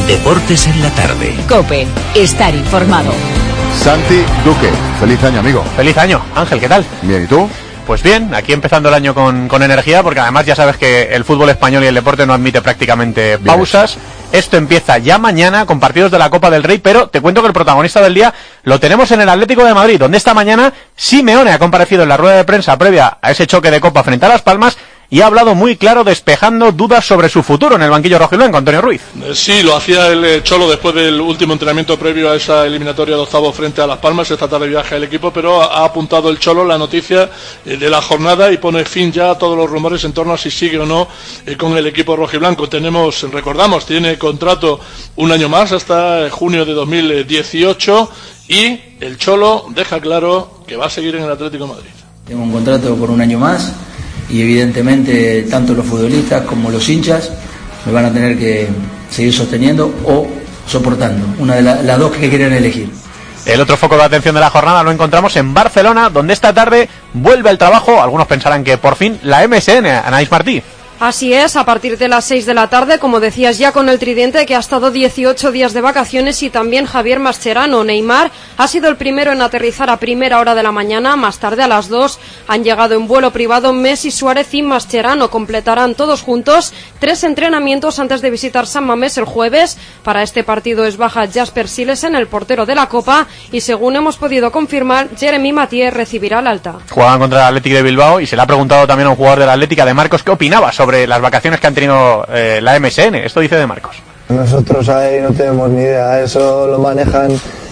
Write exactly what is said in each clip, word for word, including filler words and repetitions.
Deportes en la tarde. COPE. Estar informado. Santi Duque, feliz año, amigo. Feliz año, Ángel, ¿qué tal? Bien, ¿y tú? Pues bien, aquí empezando el año con, con energía, porque además ya sabes que el fútbol español y el deporte no admite prácticamente bien pausas. Eso. Esto empieza ya mañana con partidos de la Copa del Rey, pero te cuento que el protagonista del día lo tenemos en el Atlético de Madrid, donde esta mañana Simeone ha comparecido en la rueda de prensa previa a ese choque de Copa frente a Las Palmas y ha hablado muy claro, despejando dudas sobre su futuro en el banquillo rojiblanco. Antonio Ruiz. Sí, lo hacía el Cholo después del último entrenamiento previo a esa eliminatoria de octavos frente a Las Palmas. Esta tarde viaja el equipo, pero ha apuntado el Cholo la noticia de la jornada y pone fin ya a todos los rumores en torno a si sigue o no con el equipo rojiblanco. Tenemos, recordamos, tiene contrato un año más hasta junio de dos mil dieciocho y el Cholo deja claro que va a seguir en el Atlético de Madrid. Tengo un contrato por un año más. Y evidentemente tanto los futbolistas como los hinchas me van a tener que seguir sosteniendo o soportando, una de la, las dos que quieran elegir. El otro foco de atención de la jornada lo encontramos en Barcelona, donde esta tarde vuelve al trabajo, algunos pensarán que por fin, la M S N, Anaís Martí. Así es, a partir de las seis de la tarde, como decías ya con el tridente que ha estado dieciocho días de vacaciones y también Javier Mascherano. Neymar ha sido el primero en aterrizar a primera hora de la mañana, más tarde a las dos han llegado en vuelo privado Messi, Suárez y Mascherano. Completarán todos juntos tres entrenamientos antes de visitar San Mamés el jueves. Para este partido es baja Jasper Silesen, el portero de la Copa, y según hemos podido confirmar, Jeremy Mathieu recibirá el alta. Jugaban contra el Athletic de Bilbao y se le ha preguntado también a un jugador del Atlético, de Marcos, qué opinaba sobre las vacaciones que han tenido eh, la M S N. Esto dice de Marcos. Nosotros ahí no tenemos ni idea, eso lo manejan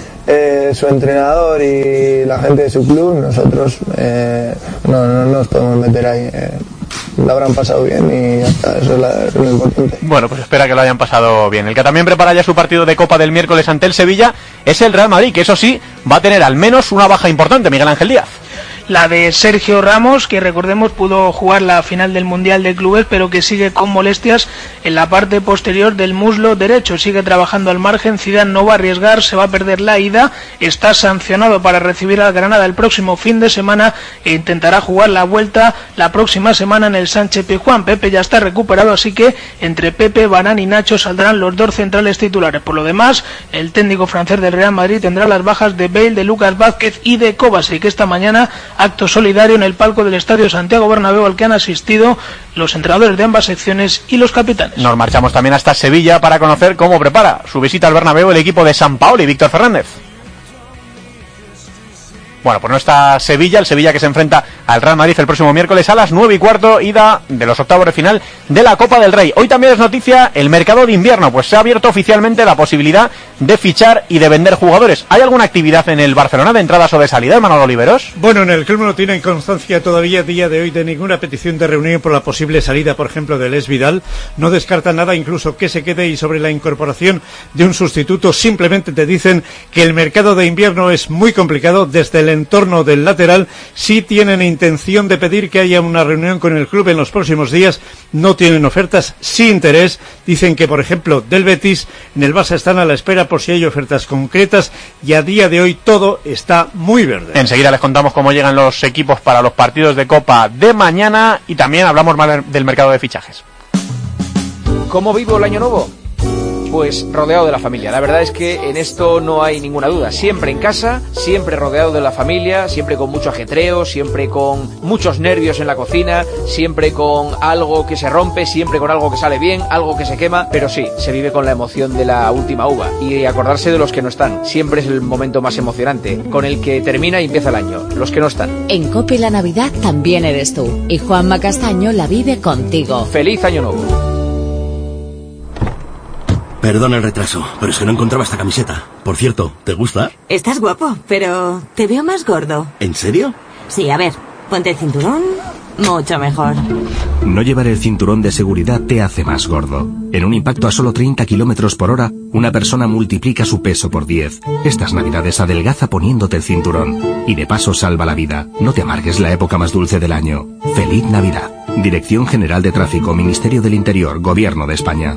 eh, su entrenador y la gente de su club. Nosotros eh, no, no, no nos podemos meter ahí. Eh, lo habrán pasado bien y ya está, eso es, la, eso es lo importante. Bueno, pues espera que lo hayan pasado bien. El que también prepara ya su partido de Copa del miércoles ante el Sevilla es el Real Madrid, que eso sí, va a tener al menos una baja importante, Miguel Ángel Díaz. La de Sergio Ramos, que recordemos pudo jugar la final del Mundial de Clubes, pero que sigue con molestias en la parte posterior del muslo derecho. Sigue trabajando al margen, Zidane no va a arriesgar, se va a perder la ida, está sancionado para recibir al Granada el próximo fin de semana e intentará jugar la vuelta la próxima semana en el Sánchez Pizjuán. Pepe ya está recuperado, así que entre Pepe, Varane y Nacho saldrán los dos centrales titulares. Por lo demás, el técnico francés del Real Madrid tendrá las bajas de Bale, de Lucas Vázquez y de Kovacic, que esta mañana acto solidario en el palco del Estadio Santiago Bernabéu al que han asistido los entrenadores de ambas secciones y los capitanes. Nos marchamos también hasta Sevilla para conocer cómo prepara su visita al Bernabéu el equipo de Sampaoli, Víctor Fernández. Bueno, pues no está Sevilla, el Sevilla que se enfrenta al Real Madrid el próximo miércoles a las nueve y cuarto, ida de los octavos de final de la Copa del Rey. Hoy también es noticia el mercado de invierno, pues se ha abierto oficialmente la posibilidad de fichar y de vender jugadores. ¿Hay alguna actividad en el Barcelona de entradas o de salida, Manolo Oliveros? Bueno, en el club no tienen constancia todavía a día de hoy de ninguna petición de reunión por la posible salida, por ejemplo, de Les Vidal. No descartan nada, incluso que se quede, y sobre la incorporación de un sustituto simplemente te dicen que el mercado de invierno es muy complicado. Desde el entorno del lateral sí tienen intención de pedir que haya una reunión con el club en los próximos días. No tienen ofertas, sí interés. Dicen que, por ejemplo, del Betis, en el Barça están a la espera por si hay ofertas concretas, y a día de hoy todo está muy verde. Enseguida les contamos cómo llegan los equipos para los partidos de Copa de mañana y también hablamos más del mercado de fichajes. ¿Cómo vivo el año nuevo? Pues rodeado de la familia. La verdad es que en esto no hay ninguna duda. Siempre en casa, siempre rodeado de la familia, siempre con mucho ajetreo, siempre con muchos nervios en la cocina, siempre con algo que se rompe, siempre con algo que sale bien, algo que se quema, pero sí, se vive con la emoción de la última uva y acordarse de los que no están. Siempre es el momento más emocionante, con el que termina y empieza el año, los que no están. En COPE la Navidad también eres tú, y Juanma Castaño la vive contigo. ¡Feliz Año Nuevo! Perdón el retraso, pero es que no encontraba esta camiseta. Por cierto, ¿te gusta? Estás guapo, pero te veo más gordo. ¿En serio? Sí, a ver, ponte el cinturón, mucho mejor. No llevar el cinturón de seguridad te hace más gordo. En un impacto a solo treinta kilómetros por hora, una persona multiplica su peso por diez. Estas navidades adelgaza poniéndote el cinturón. Y de paso salva la vida. No te amargues la época más dulce del año. ¡Feliz Navidad! Dirección General de Tráfico, Ministerio del Interior, Gobierno de España.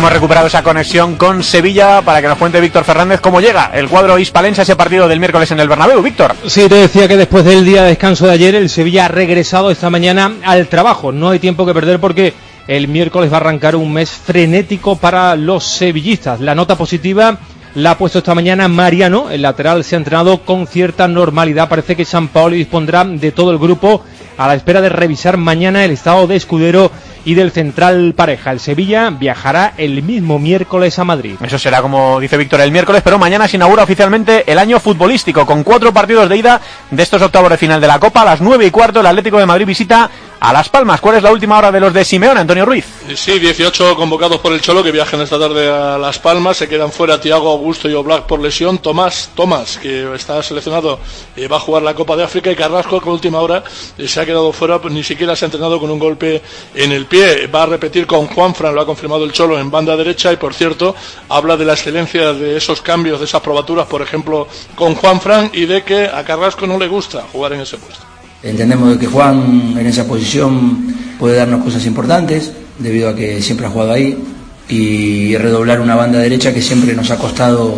hemos recuperado esa conexión con Sevilla para que nos cuente Víctor Fernández cómo llega el cuadro hispalense a ese partido del miércoles en el Bernabéu. Víctor. Sí, te decía que después del día de descanso de ayer, el Sevilla ha regresado esta mañana al trabajo. No hay tiempo que perder porque el miércoles va a arrancar un mes frenético para los sevillistas. La nota positiva la ha puesto esta mañana Mariano. El lateral se ha entrenado con cierta normalidad. Parece que Sampaoli dispondrá de todo el grupo a la espera de revisar mañana el estado de Escudero y del central Pareja. El Sevilla viajará el mismo miércoles a Madrid. Eso será, como dice Víctor, el miércoles, pero mañana se inaugura oficialmente el año futbolístico con cuatro partidos de ida de estos octavos de final de la Copa. A las nueve y cuarto el Atlético de Madrid visita a Las Palmas. ¿Cuál es la última hora de los de Simeone, Antonio Ruiz? Sí, dieciocho convocados por el Cholo que viajan esta tarde a Las Palmas. Se quedan fuera Thiago, Augusto y Oblak por lesión. Tomás, Tomás, que está seleccionado, eh, va a jugar la Copa de África, y Carrasco, que a última hora eh, se ha quedado fuera, pues ni siquiera se ha entrenado con un golpe en el pie. Va a repetir con Juanfran, lo ha confirmado el Cholo, en banda derecha, y por cierto, habla de la excelencia de esos cambios, de esas probaturas, por ejemplo, con Juanfran, y de que a Carrasco no le gusta jugar en ese puesto. Entendemos que Juan en esa posición puede darnos cosas importantes, debido a que siempre ha jugado ahí, y redoblar una banda derecha que siempre nos ha costado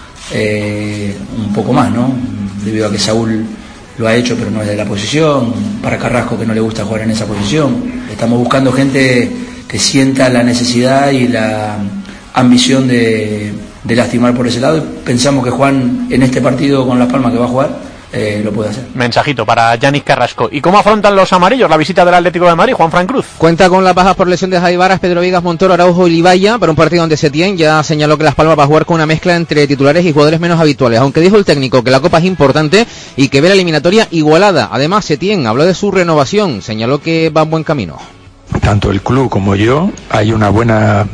eh, un poco más, ¿no? Debido a que Saúl lo ha hecho, pero no es de la posición. Para Carrasco, que no le gusta jugar en esa posición. Estamos buscando gente que sienta la necesidad y la ambición de, de lastimar por ese lado, y pensamos que Juan en este partido con Las Palmas que va a jugar Eh, lo puede hacer. Mensajito para Yannick Carrasco. ¿Y cómo afrontan los amarillos la visita del Atlético de Madrid, Juanfran Cruz? Cuenta con las bajas por lesión de Javi Varas, Pedro Vigas, Montoro, Araujo y Libaya para un partido donde Setién ya señaló que Las Palmas va a jugar con una mezcla entre titulares y jugadores menos habituales, aunque dijo el técnico que la Copa es importante y que ve la eliminatoria igualada. Además, Setién habló de su renovación, señaló que va en buen camino. Tanto el club como yo, hay una buena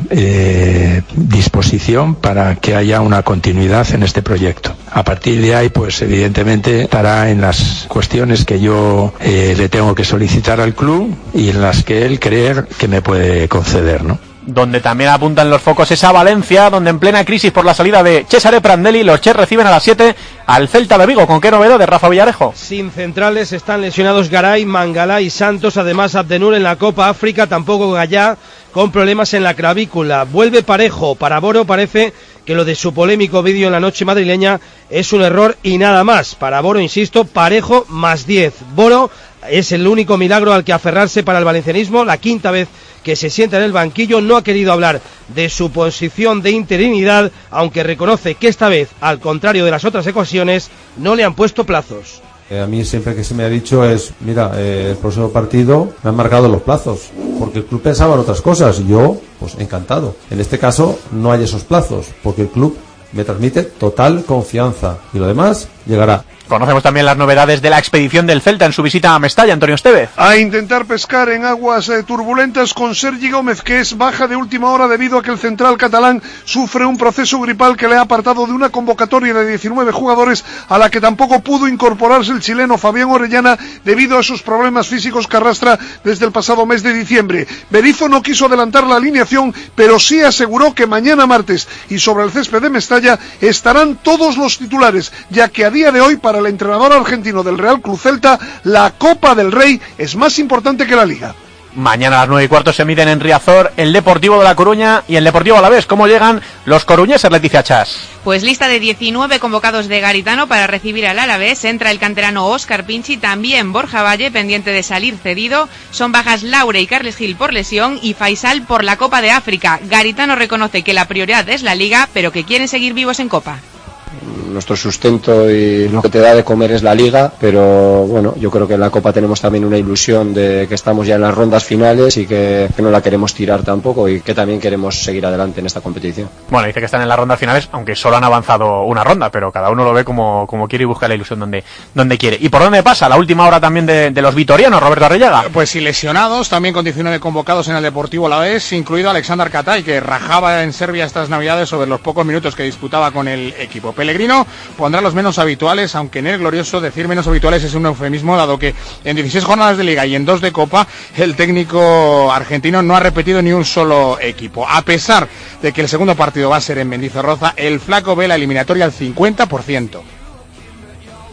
eh, disposición para que haya una continuidad en este proyecto. A partir de ahí, pues evidentemente estará en las cuestiones que yo eh, le tengo que solicitar al club y en las que él cree que me puede conceder, ¿no? Donde también apuntan los focos es a Valencia, donde en plena crisis por la salida de Cesare Prandelli, los Ches reciben a las siete al Celta de Vigo. ¿Con qué novedad de Rafa Villarejo? Sin centrales, están lesionados Garay, Mangala y Santos. Además, Abdenur en la Copa África, tampoco Gallá, con problemas en la clavícula. Vuelve Parejo. Para Boro parece que lo de su polémico vídeo en la noche madrileña es un error y nada más. Para Boro, insisto, Parejo más diez. Boro es el único milagro al que aferrarse para el valencianismo. La quinta vez que se sienta en el banquillo, no ha querido hablar de su posición de interinidad, aunque reconoce que esta vez, al contrario de las otras ocasiones, no le han puesto plazos. Eh, a mí siempre que se me ha dicho es, mira, eh, el próximo partido me han marcado los plazos, porque el club pensaba en otras cosas, y yo, pues encantado. En este caso no hay esos plazos, porque el club me transmite total confianza, y lo demás llegará. Conocemos también las novedades de la expedición del Celta en su visita a Mestalla, Antonio Estevez. A intentar pescar en aguas eh, turbulentas con Sergi Gómez, que es baja de última hora debido a que el central catalán sufre un proceso gripal que le ha apartado de una convocatoria de diecinueve jugadores a la que tampoco pudo incorporarse el chileno Fabián Orellana debido a esos problemas físicos que arrastra desde el pasado mes de diciembre. Berizzo no quiso adelantar la alineación, pero sí aseguró que mañana martes y sobre el césped de Mestalla estarán todos los titulares, ya que a día de hoy para el entrenador argentino del Real Club Celta, la Copa del Rey es más importante que la Liga. Mañana a las nueve y cuarto se miden en Riazor el Deportivo de La Coruña y el Deportivo Alavés. ¿Cómo llegan los coruñeses, Leticia Chas? Pues lista de diecinueve convocados de Garitano para recibir al Alavés. Entra el canterano Óscar Pinchi, también Borja Valle, pendiente de salir cedido. Son bajas Laure y Carles Gil por lesión y Faisal por la Copa de África. Garitano reconoce que la prioridad es la Liga, pero que quieren seguir vivos en Copa. Nuestro sustento y lo que te da de comer es la Liga, pero bueno, yo creo que en la Copa tenemos también una ilusión de que estamos ya en las rondas finales y que, que no la queremos tirar tampoco y que también queremos seguir adelante en esta competición. Bueno, dice que están en las rondas finales, aunque solo han avanzado una ronda, pero cada uno lo ve como, como quiere y busca la ilusión donde, donde quiere. ¿Y por dónde pasa la última hora también de, de los vitorianos, Roberto Arrellaga? Pues sí, lesionados, también con diecinueve convocados en el Deportivo Alavés, incluido Alexander Katay, que rajaba en Serbia estas navidades sobre los pocos minutos que disputaba con el equipo. Pellegrino pondrá los menos habituales, aunque en el glorioso decir menos habituales es un eufemismo, dado que en dieciséis jornadas de Liga y en dos de Copa el técnico argentino no ha repetido ni un solo equipo. A pesar de que el segundo partido va a ser en Mendizorroza, el flaco ve la eliminatoria al cincuenta por ciento.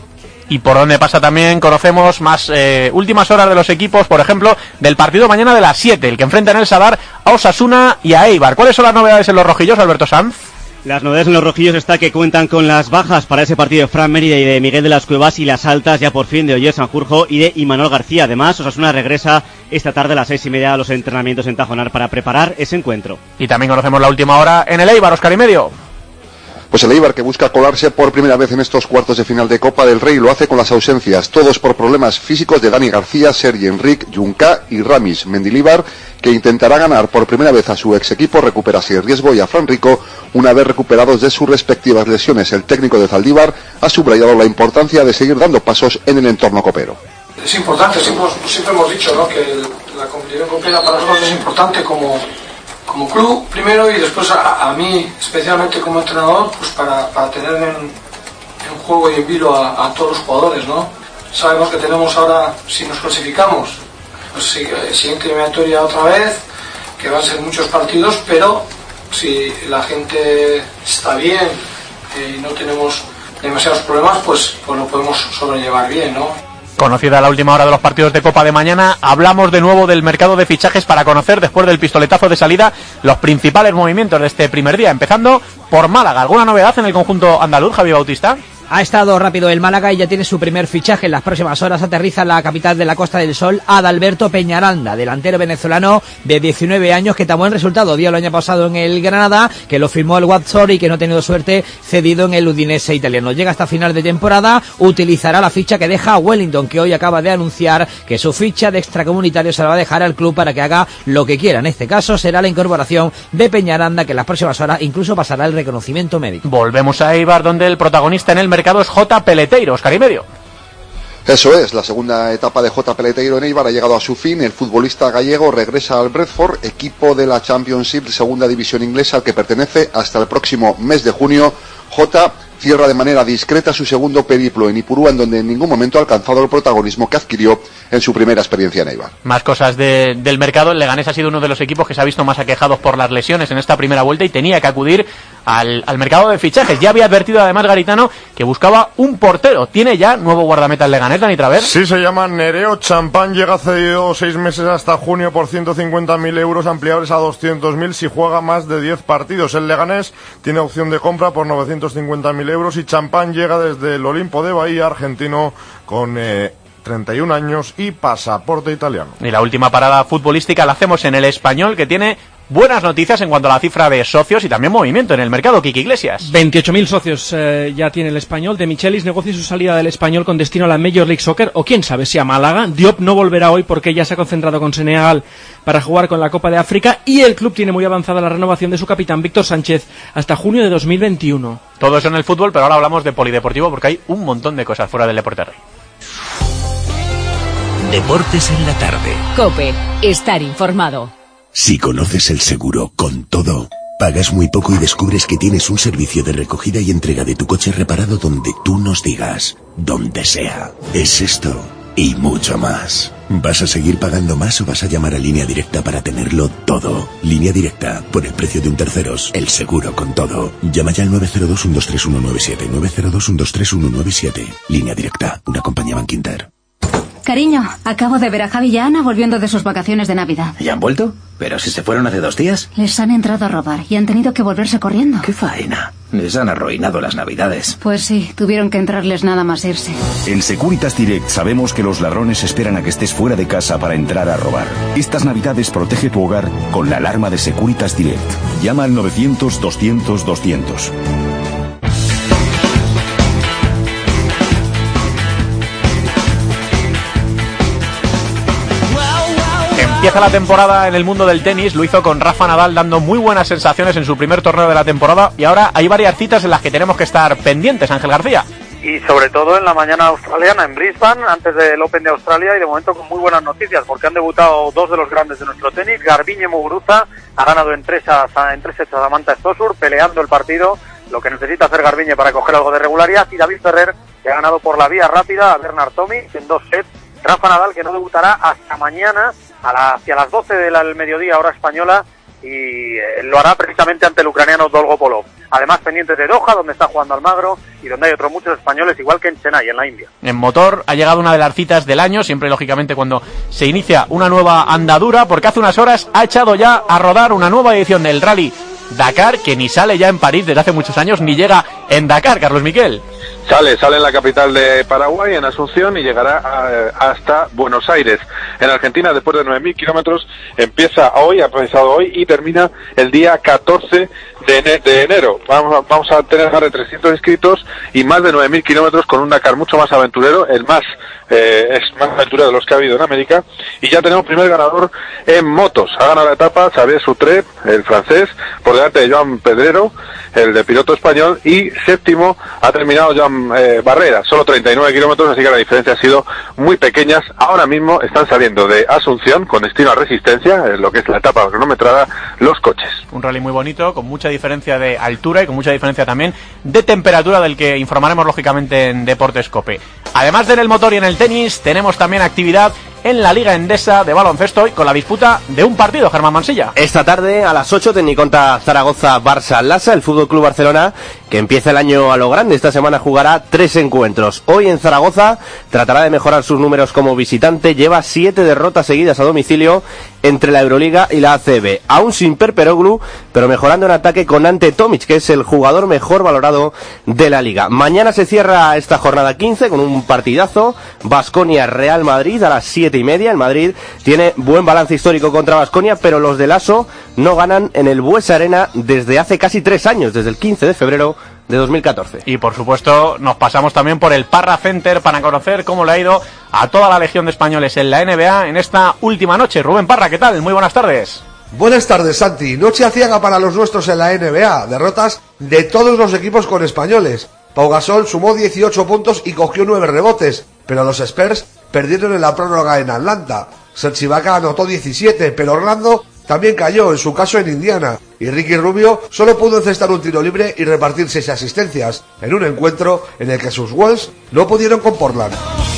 Y por donde pasa también conocemos más eh, últimas horas de los equipos, por ejemplo, del partido mañana de las siete, el que enfrenta en el Sadar a Osasuna y a Eibar. ¿Cuáles son las novedades en los rojillos, Alberto Sanz? Las novedades en los rojillos está que cuentan con las bajas para ese partido de Fran Mérida y de Miguel de las Cuevas, y las altas ya por fin de Oyer Sanjurjo y de Imanol García. Además, Osasuna regresa esta tarde a las seis y media a los entrenamientos en Tajonar para preparar ese encuentro. Y también conocemos la última hora en el Eibar, Óscar y medio. Pues el Eibar, que busca colarse por primera vez en estos cuartos de final de Copa del Rey, lo hace con las ausencias, todos por problemas físicos de Dani García, Sergi Enric, Junca y Ramis Mendilibar, que intentará ganar por primera vez a su ex equipo, recupera sin riesgo, y a Fran Rico, una vez recuperados de sus respectivas lesiones. El técnico de Zaldívar ha subrayado la importancia de seguir dando pasos en el entorno copero. Es importante, siempre, siempre hemos dicho, ¿no?, que la competición copera para nosotros es importante como... como club primero, y después a, a mí especialmente como entrenador, pues para, para tener en, en juego y en vilo a, a todos los jugadores, ¿no? Sabemos que tenemos ahora, si nos clasificamos, pues sí, siguiente eliminatoria otra vez, que van a ser muchos partidos, pero si la gente está bien eh, y no tenemos demasiados problemas, pues, pues lo podemos sobrellevar bien, ¿no? Conocida la última hora de los partidos de Copa de mañana, hablamos de nuevo del mercado de fichajes para conocer, después del pistoletazo de salida, los principales movimientos de este primer día, empezando por Málaga. ¿Alguna novedad en el conjunto andaluz, Javi Bautista? Ha estado rápido el Málaga y ya tiene su primer fichaje. En las próximas horas aterriza en la capital de la Costa del Sol Adalberto Peñaranda, delantero venezolano de diecinueve años que tan buen resultado dio el año pasado en el Granada, que lo firmó el Watford y que no ha tenido suerte cedido en el Udinese italiano. Llega hasta final de temporada, utilizará la ficha que deja Wellington, que hoy acaba de anunciar que su ficha de extracomunitario se la va a dejar al club para que haga lo que quiera. En este caso será la incorporación de Peñaranda, que en las próximas horas incluso pasará el reconocimiento médico. Volvemos a Eibar, donde el protagonista en el mercado es J. Peleteiro, Óscar y medio. Eso es, la segunda etapa de J. Peleteiro en Eibar ha llegado a su fin. El futbolista gallego regresa al Bradford, equipo de la Championship, segunda división inglesa, al que pertenece hasta el próximo mes de junio. J. cierra de manera discreta su segundo periplo en Ipurúa, en donde en ningún momento ha alcanzado el protagonismo que adquirió en su primera experiencia en Eibar. Más cosas de, del mercado. El Leganés ha sido uno de los equipos que se ha visto más aquejados por las lesiones en esta primera vuelta y tenía que acudir al, al mercado de fichajes. Ya había advertido además Garitano que buscaba un portero. ¿Tiene ya nuevo guardameta el Leganés, Dani Traver? Sí, se llama Nereo Champán, llega cedido seis meses hasta junio por ciento cincuenta mil euros, ampliables a doscientos mil si juega más de diez partidos. El Leganés tiene opción de compra por novecientos cincuenta mil euros y Champán llega desde el Olimpo de Bahía, argentino, con eh, treinta y un años y pasaporte italiano. Y la última parada futbolística la hacemos en el Español, que tiene buenas noticias en cuanto a la cifra de socios y también movimiento en el mercado. Kiki Iglesias. veintiocho mil socios eh, ya tiene el Español. De Michelis negocia su salida del Español con destino a la Major League Soccer, o quién sabe si a Málaga. Diop no volverá hoy porque ya se ha concentrado con Senegal para jugar con la Copa de África, y el club tiene muy avanzada la renovación de su capitán Víctor Sánchez hasta junio de dos mil veintiuno. Todo eso en el fútbol, pero ahora hablamos de polideportivo porque hay un montón de cosas fuera del deporte rey. Deportes en la tarde. COPE. Estar informado. Si conoces el seguro con todo, pagas muy poco y descubres que tienes un servicio de recogida y entrega de tu coche reparado donde tú nos digas, donde sea. Es esto y mucho más. ¿Vas a seguir pagando más o vas a llamar a Línea Directa para tenerlo todo? Línea Directa, por el precio de un terceros, el seguro con todo. Llama ya al nueve cero dos, uno dos tres, uno nueve siete, nueve cero dos, uno dos tres, uno nueve siete. Línea Directa, una compañía Bankinter. Cariño, acabo de ver a Javi y a Ana volviendo de sus vacaciones de Navidad. ¿Ya han vuelto? ¿Pero si se fueron hace dos días? Les han entrado a robar y han tenido que volverse corriendo. ¡Qué faena! Les han arruinado las Navidades. Pues sí, tuvieron que entrarles nada más irse. En Securitas Direct sabemos que los ladrones esperan a que estés fuera de casa para entrar a robar. Estas Navidades protege tu hogar con la alarma de Securitas Direct. Llama al novecientos, doscientos, doscientos. Empieza la temporada en el mundo del tenis, lo hizo con Rafa Nadal dando muy buenas sensaciones en su primer torneo de la temporada, y ahora hay varias citas en las que tenemos que estar pendientes, Ángel García. Y sobre todo en la mañana australiana, en Brisbane, antes del Open de Australia, y de momento con muy buenas noticias, porque han debutado dos de los grandes de nuestro tenis. Garbiñe Muguruza ha ganado en tres, a, en tres sets a Samantha Stosur, peleando el partido, lo que necesita hacer Garbiñe para coger algo de regularidad, y David Ferrer, que ha ganado por la vía rápida a Bernard Tomic en dos sets. Rafa Nadal, que no debutará hasta mañana a la, hacia las doce del mediodía hora española, y eh, lo hará precisamente ante el ucraniano Dolgopolov. además pendientes de Doha, donde está jugando Almagro, y donde hay otros muchos españoles, igual que en Chennai, en la India. En motor ha llegado una de las citas del año, siempre lógicamente cuando se inicia una nueva andadura, porque hace unas horas ha echado ya a rodar una nueva edición del Rally Dakar, que ni sale ya en París desde hace muchos años, ni llega en Dakar, Carlos Miquel. Sale, sale en la capital de Paraguay, en Asunción, y llegará a, hasta Buenos Aires, en Argentina, después de nueve mil kilómetros. Empieza hoy, ha empezado hoy y termina el día catorce de, ene- de enero. Vamos a, vamos a tener más de trescientos inscritos y más de nueve mil kilómetros con un Dakar mucho más aventurero, el más eh, es más aventurero de los que ha habido en América. Y ya tenemos primer ganador en motos. Ha ganado la etapa Xavier Sutre, el francés, por delante de Joan Pedrero, el de piloto español, y séptimo ha terminado Joan Eh, Barrera, solo treinta y nueve kilómetros, así que la diferencia ha sido muy pequeña. Ahora mismo están saliendo de Asunción con destino a Resistencia, en lo que es la etapa cronometrada, los coches. Un rally muy bonito, con mucha diferencia de altura y con mucha diferencia también de temperatura, del que informaremos lógicamente en Deportes Cope. Además de en el motor y en el tenis, tenemos también actividad en la Liga Endesa de baloncesto y con la disputa de un partido, Germán Mansilla. Esta tarde a las ocho, Tecniconta Zaragoza Barça Lassa, el Fútbol Club Barcelona, que empieza el año a lo grande. Esta semana jugará tres encuentros. Hoy en Zaragoza tratará de mejorar sus números como visitante. Lleva siete derrotas seguidas a domicilio entre la Euroliga y la A C B. Aún sin Perperoglu, pero mejorando en ataque con Ante Tomic, que es el jugador mejor valorado de la Liga. Mañana se cierra esta jornada quince con un partidazo. Baskonia Real Madrid a las siete y media. El Madrid tiene buen balance histórico contra Baskonia, pero los de Lasso no ganan en el Buesa Arena desde hace casi tres años, desde el quince de febrero de dos mil catorce. Y por supuesto nos pasamos también por el Parra Center para conocer cómo le ha ido a toda la legión de españoles en la N B A en esta última noche. Rubén Parra, ¿qué tal? Muy buenas tardes. Buenas tardes, Santi. Noche aciaga para los nuestros en la N B A. Derrotas de todos los equipos con españoles. Pau Gasol sumó dieciocho puntos y cogió nueve rebotes, pero los Spurs perdieron en la prórroga en Atlanta. Serge Ibaka anotó diecisiete, pero Orlando también cayó, en su caso en Indiana, y Ricky Rubio solo pudo encestar un tiro libre y repartir seis asistencias, en un encuentro en el que sus Wolves no pudieron con Portland.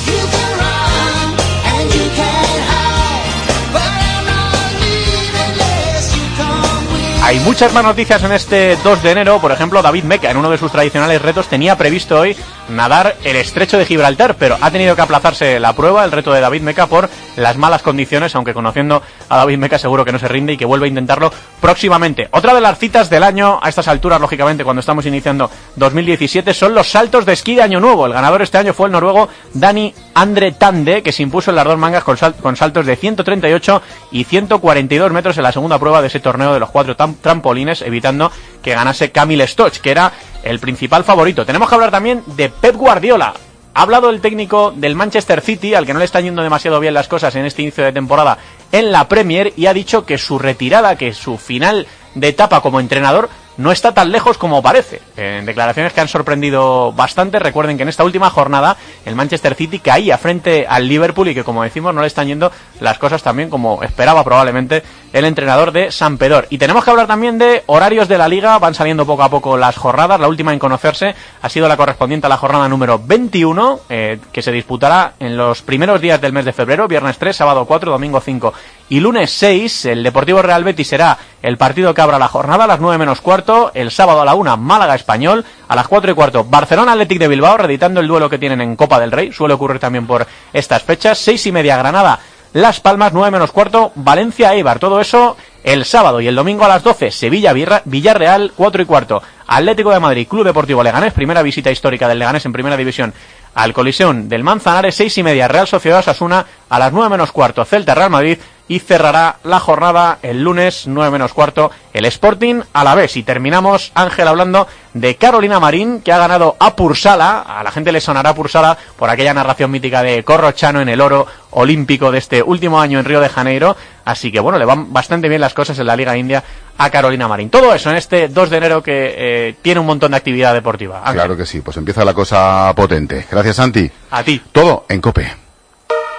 Hay muchas más noticias en este dos de enero. Por ejemplo, David Meca, en uno de sus tradicionales retos, tenía previsto hoy nadar el estrecho de Gibraltar, pero ha tenido que aplazarse la prueba, el reto de David Meca, por las malas condiciones, aunque conociendo a David Meca seguro que no se rinde y que vuelve a intentarlo próximamente. Otra de las citas del año, a estas alturas, lógicamente, cuando estamos iniciando dos mil diecisiete, son los saltos de esquí de Año Nuevo. El ganador este año fue el noruego Dani Andre Tande, que se impuso en las dos mangas con, sal- con saltos de ciento treinta y ocho y ciento cuarenta y dos metros en la segunda prueba de ese torneo de los cuatro tam- trampolines, evitando que ganase Kamil Stoch, que era el principal favorito. Tenemos que hablar también de Pep Guardiola. Ha hablado el técnico del Manchester City, al que no le están yendo demasiado bien las cosas en este inicio de temporada en la Premier, y ha dicho que su retirada, que su final de etapa como entrenador no está tan lejos como parece. En declaraciones que han sorprendido bastante. Recuerden que en esta última jornada el Manchester City caía frente al Liverpool y que, como decimos, no le están yendo las cosas también como esperaba probablemente el entrenador de Sampdoria. Y tenemos que hablar también de horarios de la Liga. Van saliendo poco a poco las jornadas. La última en conocerse ha sido la correspondiente a la jornada número veintiuno, eh, que se disputará en los primeros días del mes de febrero, viernes tres, sábado cuatro, domingo cinco y lunes seis. El Deportivo Real Betis será el partido que abra la jornada a las nueve menos cuarto. El sábado a la una, Málaga Español. A las cuatro y cuarto, Barcelona Athletic de Bilbao, reeditando el duelo que tienen en Copa del Rey. Suele ocurrir también por estas fechas. Seis y media, Granada Las Palmas. Nueve menos cuarto, Valencia Eibar. Todo eso el sábado. Y el domingo a las doce, Sevilla Villarreal. Cuatro y cuarto, Atlético de Madrid Club Deportivo Leganés. Primera visita histórica del Leganés en primera división al Coliseum del Manzanares. Seis y media, Real Sociedad Osasuna. A las nueve menos cuarto, Celta Real Madrid. Y cerrará la jornada el lunes, nueve menos cuarto, el Sporting Alavés. Y terminamos, Ángel, hablando de Carolina Marín, que ha ganado a Pursala. A la gente le sonará Pursala por aquella narración mítica de Corrochano en el oro olímpico de este último año en Río de Janeiro. Así que bueno, le van bastante bien las cosas en la Liga India a Carolina Marín. Todo eso en este dos de enero que eh, tiene un montón de actividad deportiva. Ángel. Claro que sí, pues empieza la cosa potente. Gracias, Santi. A ti. Todo en COPE.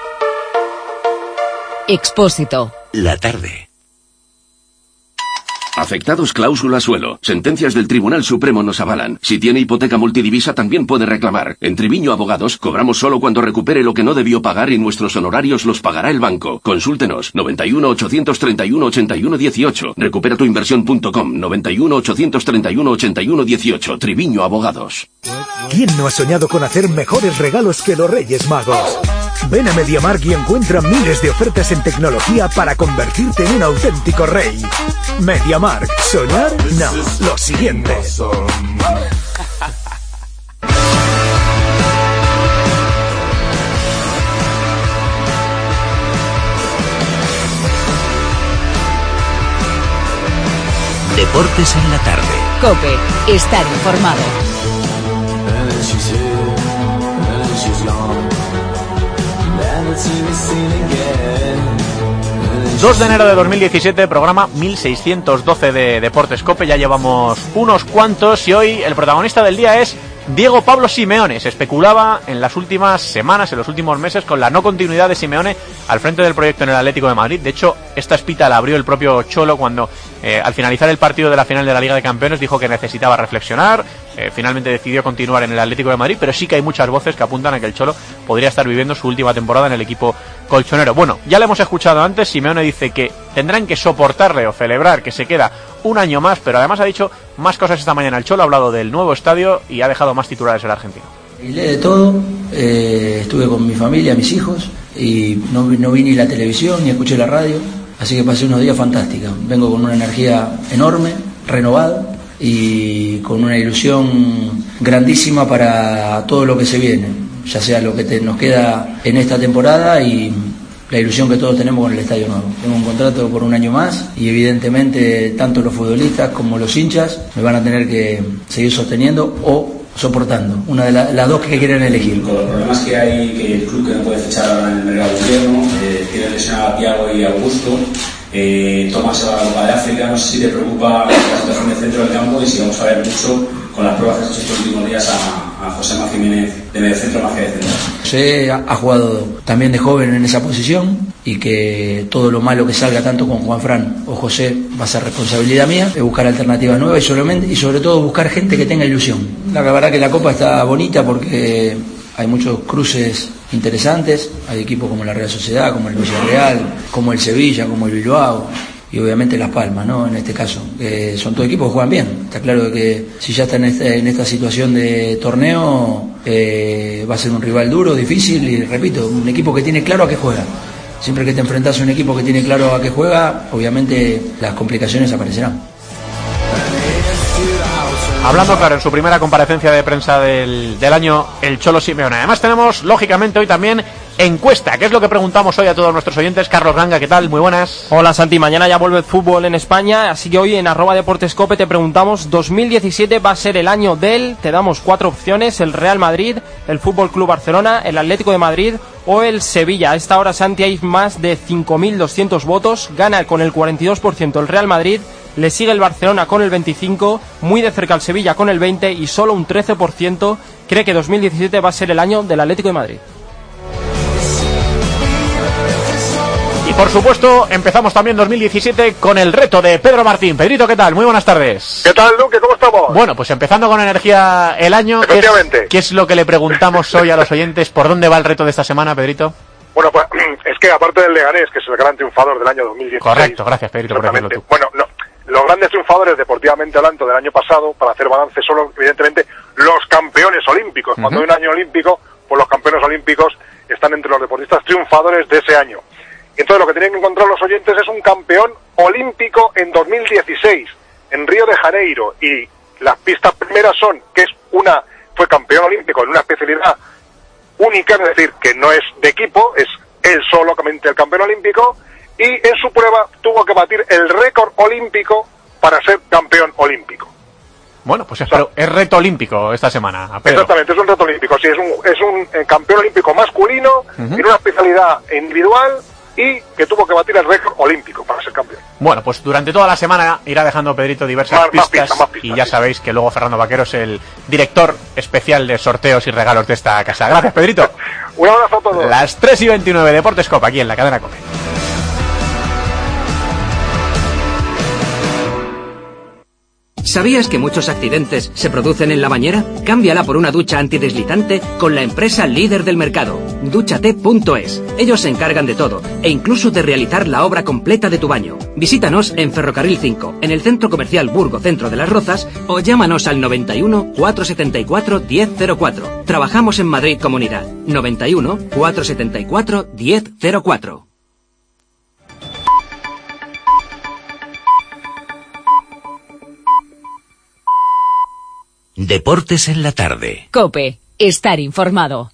Expósito. La tarde. Afectados cláusula suelo. Sentencias del Tribunal Supremo nos avalan. Si tiene hipoteca multidivisa también puede reclamar. En Triviño Abogados cobramos solo cuando recupere lo que no debió pagar y nuestros honorarios los pagará el banco. Consúltenos. noventa y uno, ochocientos treinta y uno, ochenta y uno dieciocho. recupera tu inversión punto com. noventa y uno, ochocientos treinta y uno, ochenta y uno dieciocho. Triviño Abogados. ¿Quién no ha soñado con hacer mejores regalos que los Reyes Magos? Ven a MediaMarkt y encuentra miles de ofertas en tecnología para convertirte en un auténtico rey. MediaMarkt. ¿Soñar? No. Lo siguiente. Deportes en la tarde. COPE. Estar informado. dos de enero de dos mil diecisiete, programa mil seiscientos doce de Deportes COPE. Ya llevamos unos cuantos y hoy el protagonista del día es Diego Pablo Simeone. Se especulaba en las últimas semanas, en los últimos meses, con la no continuidad de Simeone al frente del proyecto en el Atlético de Madrid. De hecho, esta espita la abrió el propio Cholo cuando, eh, al finalizar el partido de la final de la Liga de Campeones, dijo que necesitaba reflexionar. Eh, finalmente decidió continuar en el Atlético de Madrid, pero sí que hay muchas voces que apuntan a que el Cholo podría estar viviendo su última temporada en el equipo colchonero. Bueno, ya lo hemos escuchado antes. Simeone dice que tendrán que soportarle o celebrar que se queda un año más, pero además ha dicho más cosas esta mañana. El Cholo ha hablado del nuevo estadio y ha dejado más titulares el argentino. Hablé de todo, eh, estuve con mi familia, mis hijos, y no, no vi ni la televisión ni escuché la radio, así que pasé unos días fantásticos. Vengo con una energía enorme, renovada, y con una ilusión grandísima para todo lo que se viene, ya sea lo que te, nos queda en esta temporada y la ilusión que todos tenemos con el estadio nuevo. Tengo un contrato por un año más y evidentemente tanto los futbolistas como los hinchas me van a tener que seguir sosteniendo o soportando, una de la, las dos que quieren elegir. Con los problemas que hay, que el club que no puede fichar ahora en el mercado invierno, eh, tiene lesionado a Thiago y Augusto, eh, Tomás se va a la Copa de África, no sé si te preocupa la situación del centro del campo y si vamos a ver mucho con las pruebas que has hecho estos últimos días a, a José Má Jiménez de mediocentro más que de central. José ha, ha jugado también de joven en esa posición y que todo lo malo que salga tanto con Juanfran o José va a ser responsabilidad mía, es buscar alternativas nuevas y, solamente, y sobre todo buscar gente que tenga ilusión. La verdad que la Copa está bonita porque hay muchos cruces interesantes, hay equipos como la Real Sociedad, como el Villarreal, como el Sevilla, como el Bilbao y obviamente Las Palmas, ¿no? En este caso, eh, son todos equipos que juegan bien. Está claro que si ya está en, este, en esta situación de torneo, eh, va a ser un rival duro, difícil y, repito, un equipo que tiene claro a qué juega. Siempre que te enfrentas a un equipo que tiene claro a qué juega, obviamente las complicaciones aparecerán. Hablando claro, en su primera comparecencia de prensa del, del año, el Cholo Simeone. Además tenemos, lógicamente, hoy también encuesta, que es lo que preguntamos hoy a todos nuestros oyentes. Carlos Ganga, ¿qué tal? Muy buenas. Hola Santi, mañana ya vuelve el fútbol en España, así que hoy en arroba Deportes Cope te preguntamos, dos mil diecisiete va a ser el año del, te damos cuatro opciones, el Real Madrid, el Fútbol Club Barcelona, el Atlético de Madrid o el Sevilla. A esta hora, Santi, hay más de cinco mil doscientos votos, gana con el cuarenta y dos por ciento el Real Madrid, le sigue el Barcelona con el veinticinco por ciento, muy de cerca el Sevilla con el veinte por ciento y solo un trece por ciento cree que dos mil diecisiete va a ser el año del Atlético de Madrid. Y por supuesto, empezamos también dos mil diecisiete con el reto de Pedro Martín. Pedrito, ¿qué tal? Muy buenas tardes. ¿Qué tal, Luque? ¿Cómo estamos? Bueno, pues empezando con energía el año, ¿qué es, ¿qué es lo que le preguntamos hoy a los oyentes? ¿Por dónde va el reto de esta semana, Pedrito? Bueno, pues es que aparte del Leganés, que es el gran triunfador del año dos mil dieciséis... Correcto, gracias, Pedrito, por decirlo tú. Bueno, no, los grandes triunfadores deportivamente hablando del año pasado, para hacer balance, son evidentemente los campeones olímpicos. Uh-huh. Cuando hay un año olímpico, pues los campeones olímpicos están entre los deportistas triunfadores de ese año. Entonces lo que tienen que encontrar los oyentes es un campeón olímpico en dos mil dieciséis, en Río de Janeiro, y las pistas primeras son que es una fue campeón olímpico en una especialidad única, es decir, que no es de equipo, es él solamente el campeón olímpico, y en su prueba tuvo que batir el récord olímpico para ser campeón olímpico. Bueno, pues es, o sea, es reto olímpico esta semana, Pedro. Exactamente, es un reto olímpico, sí, es un, es un eh, campeón olímpico masculino, uh-huh, en una especialidad individual, y que tuvo que batir el récord olímpico para ser campeón. Bueno, pues durante toda la semana irá dejando Pedrito diversas más, pistas, más pistas, más pistas, y ya sí. sabéis que luego Fernando Vaquero es el director especial de sorteos y regalos de esta casa. Gracias, Pedrito. Un abrazo a todos. Las tres y veintinueve, Deportes Copa, aquí en la cadena COPE. ¿Sabías que muchos accidentes se producen en la bañera? Cámbiala por una ducha antideslizante con la empresa líder del mercado, dúchate punto es. Ellos se encargan de todo e incluso de realizar la obra completa de tu baño. Visítanos en Ferrocarril cinco, en el Centro Comercial Burgo Centro de las Rozas, o llámanos al noventa y uno, cuatrocientos setenta y cuatro, diez cero cuatro. Trabajamos en Madrid Comunidad. noventa y uno, cuatrocientos setenta y cuatro, diez cero cuatro. Deportes en la tarde. COPE. Estar informado.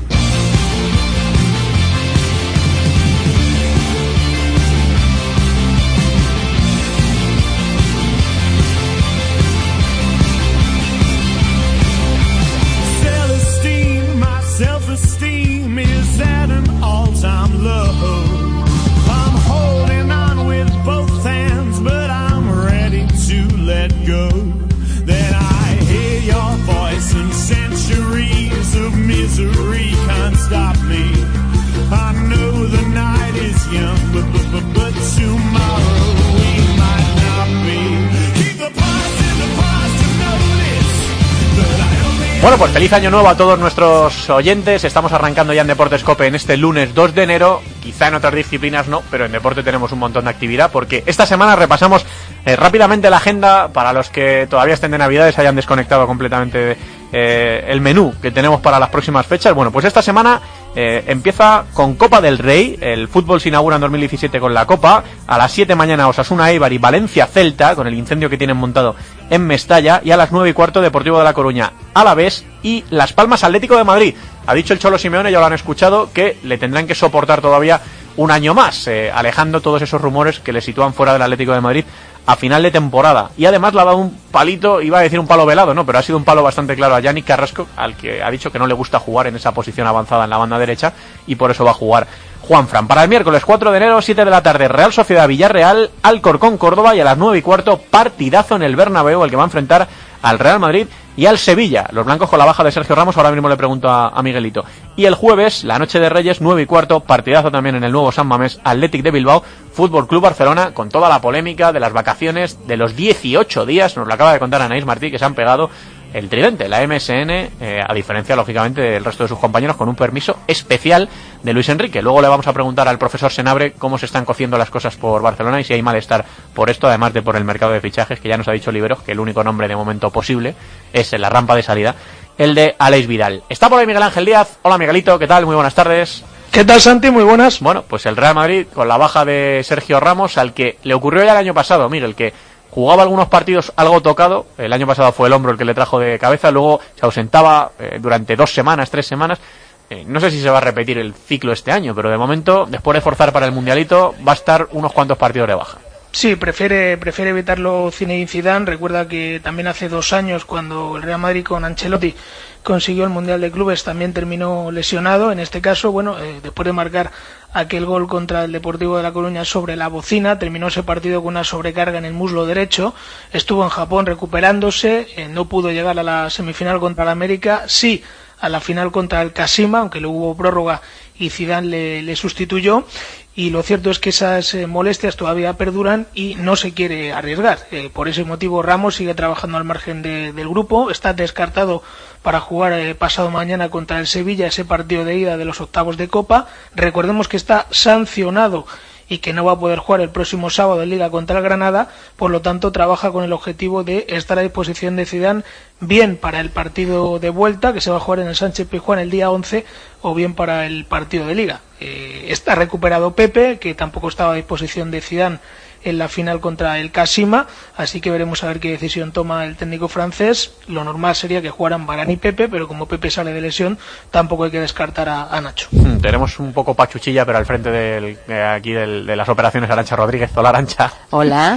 Bueno, pues feliz año nuevo a todos nuestros oyentes. Estamos arrancando ya en Deportes COPE en este lunes dos de enero. Quizá en otras disciplinas no, pero en deporte tenemos un montón de actividad, porque esta semana repasamos eh, rápidamente la agenda para los que todavía estén de Navidades, hayan desconectado completamente eh, el menú que tenemos para las próximas fechas. Bueno, pues esta semana eh, empieza con Copa del Rey. El fútbol se inaugura en dos mil diecisiete con la Copa. A las siete mañana Osasuna Eibar y Valencia Celta, con el incendio que tienen montado en Mestalla. Y a las nueve y cuarto Deportivo de La Coruña Alavés y Las Palmas Atlético de Madrid. Ha dicho el Cholo Simeone, ya lo han escuchado, que le tendrán que soportar todavía un año más, eh, alejando todos esos rumores que le sitúan fuera del Atlético de Madrid a final de temporada. Y además le ha dado un palito, iba a decir un palo velado, no, pero ha sido un palo bastante claro a Yannick Carrasco, al que ha dicho que no le gusta jugar en esa posición avanzada en la banda derecha, y por eso va a jugar Juanfran. Para el miércoles cuatro de enero, siete de la tarde, Real Sociedad Villarreal, Alcorcón Córdoba, y a las nueve y cuarto, partidazo en el Bernabéu, el que va a enfrentar al Real Madrid y al Sevilla. Los blancos con la baja de Sergio Ramos, ahora mismo le pregunto a, a Miguelito. Y el jueves, la noche de Reyes, nueve y cuarto, partidazo también en el nuevo San Mamés, Athletic de Bilbao, Fútbol Club Barcelona, con toda la polémica de las vacaciones de los dieciocho días, nos lo acaba de contar Anaís Martí, que se han pegado el tridente, la M S N, eh, a diferencia, lógicamente, del resto de sus compañeros, con un permiso especial de Luis Enrique. Luego le vamos a preguntar al profesor Senabre cómo se están cociendo las cosas por Barcelona y si hay malestar por esto, además de por el mercado de fichajes, que ya nos ha dicho Liberos que el único nombre de momento posible es en la rampa de salida, el de Aleix Vidal. Está por ahí Miguel Ángel Díaz. Hola Miguelito, ¿qué tal? Muy buenas tardes. ¿Qué tal, Santi? Muy buenas. Bueno, pues el Real Madrid con la baja de Sergio Ramos, al que le ocurrió ya el año pasado, Miguel, que jugaba algunos partidos algo tocado. El año pasado fue el hombro el que le trajo de cabeza, luego se ausentaba eh, durante dos semanas, tres semanas. Eh, no sé si se va a repetir el ciclo este año, pero de momento, después de forzar para el Mundialito, va a estar unos cuantos partidos de baja. Sí, prefiere prefiere evitarlo Zinedine Zidane. Recuerda que también hace dos años, cuando el Real Madrid con Ancelotti consiguió el Mundial de Clubes, también terminó lesionado. En este caso, bueno, eh, después de marcar aquel gol contra el Deportivo de La Coruña sobre la bocina, terminó ese partido con una sobrecarga en el muslo derecho. Estuvo en Japón recuperándose, eh, no pudo llegar a la semifinal contra el América, sí a la final contra el Kashima, aunque luego hubo prórroga y Zidane le, le sustituyó. Y lo cierto es que esas eh, molestias todavía perduran y no se quiere arriesgar. Eh, por ese motivo Ramos sigue trabajando al margen de, del grupo. Está descartado para jugar eh, pasado mañana contra el Sevilla, ese partido de ida de los octavos de Copa. Recordemos que está sancionado y que no va a poder jugar el próximo sábado en Liga contra el Granada, por lo tanto trabaja con el objetivo de estar a disposición de Zidane, bien para el partido de vuelta, que se va a jugar en el Sánchez-Pizjuán el día once, o bien para el partido de Liga. Eh, está recuperado Pepe, que tampoco estaba a disposición de Zidane en la final contra el Kashima, así que veremos a ver qué decisión toma el técnico francés. Lo normal sería que jugaran Varane y Pepe, pero como Pepe sale de lesión, tampoco hay que descartar a, a Nacho. Hmm, tenemos un poco pachuchilla, pero al frente del, de aquí del, de las operaciones, Arantxa Rodríguez. Hola, Arantxa. Hola.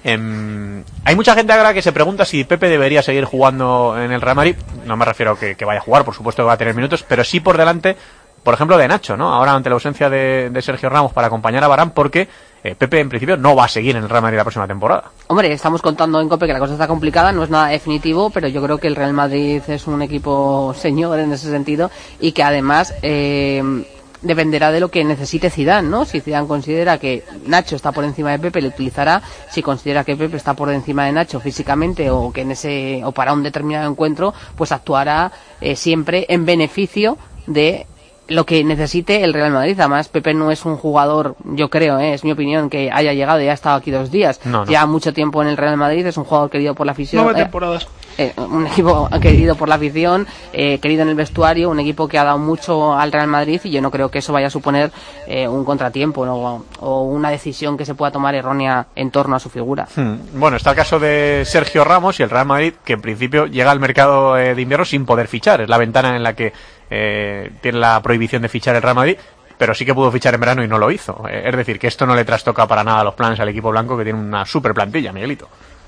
Eh, hay mucha gente ahora que se pregunta si Pepe debería seguir jugando en el Real Madrid. No me refiero a que, que vaya a jugar, por supuesto que va a tener minutos, pero sí por delante, por ejemplo, de Nacho, ¿no? Ahora ante la ausencia de, de Sergio Ramos para acompañar a Varane, porque eh, Pepe en principio no va a seguir en el Real Madrid la próxima temporada. Hombre, estamos contando en COPE que la cosa está complicada, no es nada definitivo, pero yo creo que el Real Madrid es un equipo señor en ese sentido y que además eh, dependerá de lo que necesite Zidane, ¿no? Si Zidane considera que Nacho está por encima de Pepe, le utilizará. Si considera que Pepe está por encima de Nacho físicamente o que en ese o para un determinado encuentro, pues actuará eh, siempre en beneficio de lo que necesite el Real Madrid. Además, Pepe no es un jugador, yo creo, ¿eh? es mi opinión, que haya llegado y ha estado aquí dos días. No, no. Ya mucho tiempo en el Real Madrid, es un jugador querido por la afición. Nueve eh, temporadas. Eh, un equipo querido por la afición, eh, querido en el vestuario, un equipo que ha dado mucho al Real Madrid, y yo no creo que eso vaya a suponer eh, un contratiempo, ¿no? o una decisión que se pueda tomar errónea en torno a su figura. Hmm. Bueno, está el caso de Sergio Ramos y el Real Madrid, que en principio llega al mercado eh, de invierno sin poder fichar. Es la ventana en la que eh, tiene la prohibición de fichar el Real Madrid, pero sí que pudo fichar en verano y no lo hizo. Eh, es decir, que esto no le trastoca para nada los planes al equipo blanco, que tiene una super plantilla, Miguelito.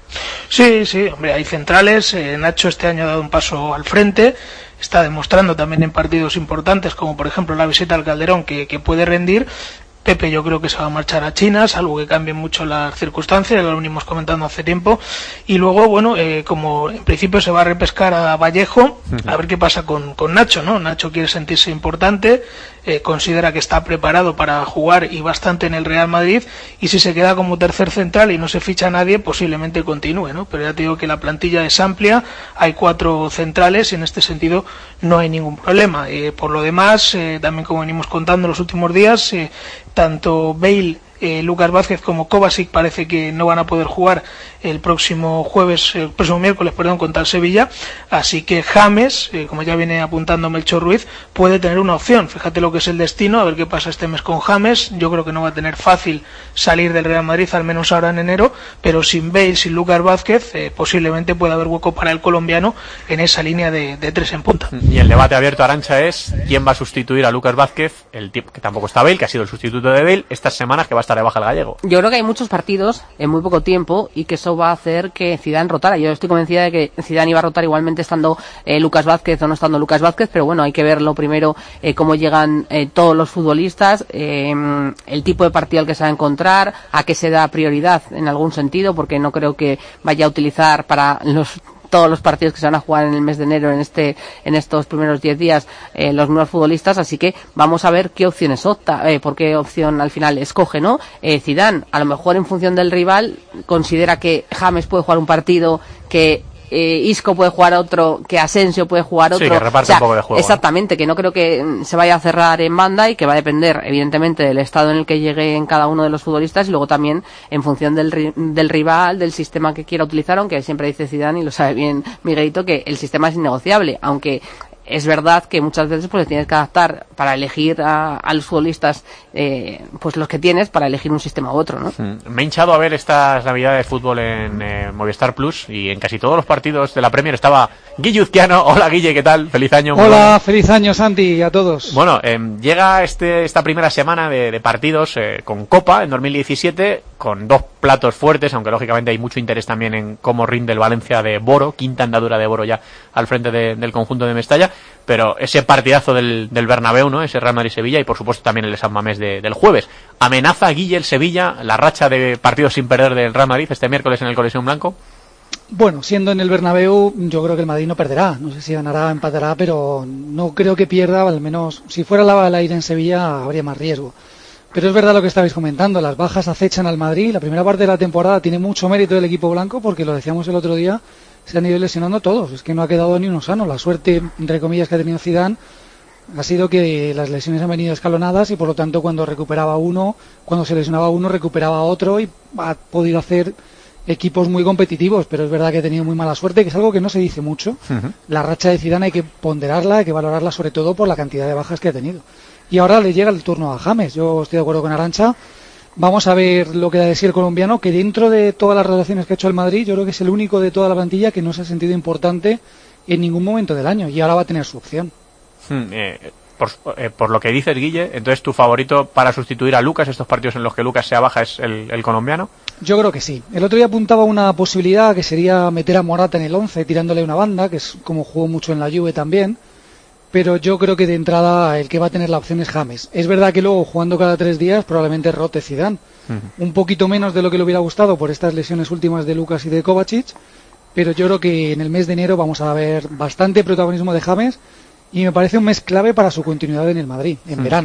Sí, sí, hombre, hay centrales. eh, Nacho este año ha dado un paso al frente, está demostrando también en partidos importantes, como por ejemplo la visita al Calderón, que, que puede rendir. Pepe yo creo que se va a marchar a China, salvo que cambien mucho las circunstancias, ya lo venimos comentando hace tiempo. Y luego, bueno, eh, como en principio se va a repescar a Vallejo, a ver qué pasa con, con Nacho, ¿no? Nacho quiere sentirse importante, eh, considera que está preparado para jugar y bastante en el Real Madrid, y si se queda como tercer central y no se ficha a nadie, posiblemente continúe, ¿no? Pero ya te digo que la plantilla es amplia, hay cuatro centrales y en este sentido no hay ningún problema. Eh, por lo demás, eh, también como venimos contando en los últimos días, eh, tanto Bale, eh, Lucas Vázquez como Kovacic parece que no van a poder jugar el próximo jueves, el próximo miércoles, perdón, contra el Sevilla, así que James, eh, como ya viene apuntando Melchor Ruiz, puede tener una opción. Fíjate lo que es el destino, a ver qué pasa este mes con James. Yo creo que no va a tener fácil salir del Real Madrid, al menos ahora en enero, pero sin Bale, sin Lucas Vázquez, eh, posiblemente pueda haber hueco para el colombiano en esa línea de, de tres en punta. Y el debate abierto, Arantxa, es quién va a sustituir a Lucas Vázquez, el tipo que tampoco está Bale, que ha sido el sustituto de Bale estas semanas, que va a estar de baja el gallego. Yo creo que hay muchos partidos en muy poco tiempo y que eso va a hacer que Zidane rotara. Yo estoy convencida de que Zidane iba a rotar igualmente estando eh, Lucas Vázquez o no estando Lucas Vázquez, pero bueno, hay que verlo primero, eh, cómo llegan eh, todos los futbolistas, eh, el tipo de partido al que se va a encontrar, a qué se da prioridad en algún sentido, porque no creo que vaya a utilizar para los todos los partidos que se van a jugar en el mes de enero, en este en estos primeros diez días, eh, los nuevos futbolistas, así que vamos a ver qué opciones opta, eh, por qué opción al final escoge, ¿no? Eh, Zidane, a lo mejor en función del rival, considera que James puede jugar un partido, que eh, Isco puede jugar otro, que Asensio puede jugar otro. Sí, que reparte, o sea, un poco de juego. Exactamente, que no creo que se vaya a cerrar en banda y que va a depender, evidentemente, del estado en el que llegue en cada uno de los futbolistas y luego también en función del, del rival, del sistema que quiera utilizar, aunque siempre dice Zidane, y lo sabe bien Miguelito, que el sistema es innegociable, aunque es verdad que muchas veces pues tienes que adaptar para elegir a, a los futbolistas, eh, pues los que tienes, para elegir un sistema u otro, ¿no? Me he hinchado a ver estas navidades de fútbol en eh, Movistar Plus, y en casi todos los partidos de la Premier estaba Guille Uzquiano. Hola Guille, ¿qué tal? Feliz año. Hola, bueno. Feliz año Santi y a todos. Bueno, eh, llega este esta primera semana de, de partidos eh, con Copa en dos mil diecisiete, con dos platos fuertes, aunque lógicamente hay mucho interés también en cómo rinde el Valencia de Boro, quinta andadura de Boro ya al frente de, del conjunto de Mestalla, pero ese partidazo del, del Bernabéu, ¿no? Ese Real Madrid-Sevilla, y por supuesto también el de San Mamés de, del jueves. ¿Amenaza Guille el Sevilla la racha de partidos sin perder del Real Madrid este miércoles en el Coliseum Blanco? Bueno, siendo en el Bernabéu, yo creo que el Madrid no perderá. No sé si ganará o empatará, pero no creo que pierda, al menos si fuera la al aire en Sevilla habría más riesgo. Pero es verdad lo que estabais comentando, las bajas acechan al Madrid. La primera parte de la temporada tiene mucho mérito del equipo blanco, porque lo decíamos el otro día, se han ido lesionando todos, es que no ha quedado ni uno sano. La suerte, entre comillas, que ha tenido Zidane ha sido que las lesiones han venido escalonadas y por lo tanto cuando recuperaba uno, cuando se lesionaba uno, recuperaba otro y ha podido hacer equipos muy competitivos, pero es verdad que ha tenido muy mala suerte, que es algo que no se dice mucho. Uh-huh. La racha de Zidane hay que ponderarla, hay que valorarla sobre todo por la cantidad de bajas que ha tenido. Y ahora le llega el turno a James. Yo estoy de acuerdo con Arantxa. Vamos a ver lo que da de sí el colombiano, que dentro de todas las rotaciones que ha hecho el Madrid, yo creo que es el único de toda la plantilla que no se ha sentido importante en ningún momento del año, y ahora va a tener su opción. Hmm, eh, por, eh, por lo que dices, Guille, entonces tu favorito para sustituir a Lucas, estos partidos en los que Lucas sea baja, es el, el colombiano. Yo creo que sí. El otro día apuntaba una posibilidad que sería meter a Morata en el once, tirándole una banda, que es como jugó mucho en la Juve también. Pero yo creo que de entrada el que va a tener la opción es James. Es verdad que luego jugando cada tres días probablemente rote Zidane. Uh-huh. Un poquito menos de lo que le hubiera gustado por estas lesiones últimas de Lucas y de Kovacic. Pero yo creo que en el mes de enero vamos a ver bastante protagonismo de James. Y me parece un mes clave para su continuidad en el Madrid, en uh-huh. verano.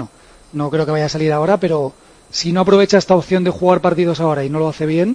No creo que vaya a salir ahora, pero si no aprovecha esta opción de jugar partidos ahora y no lo hace bien,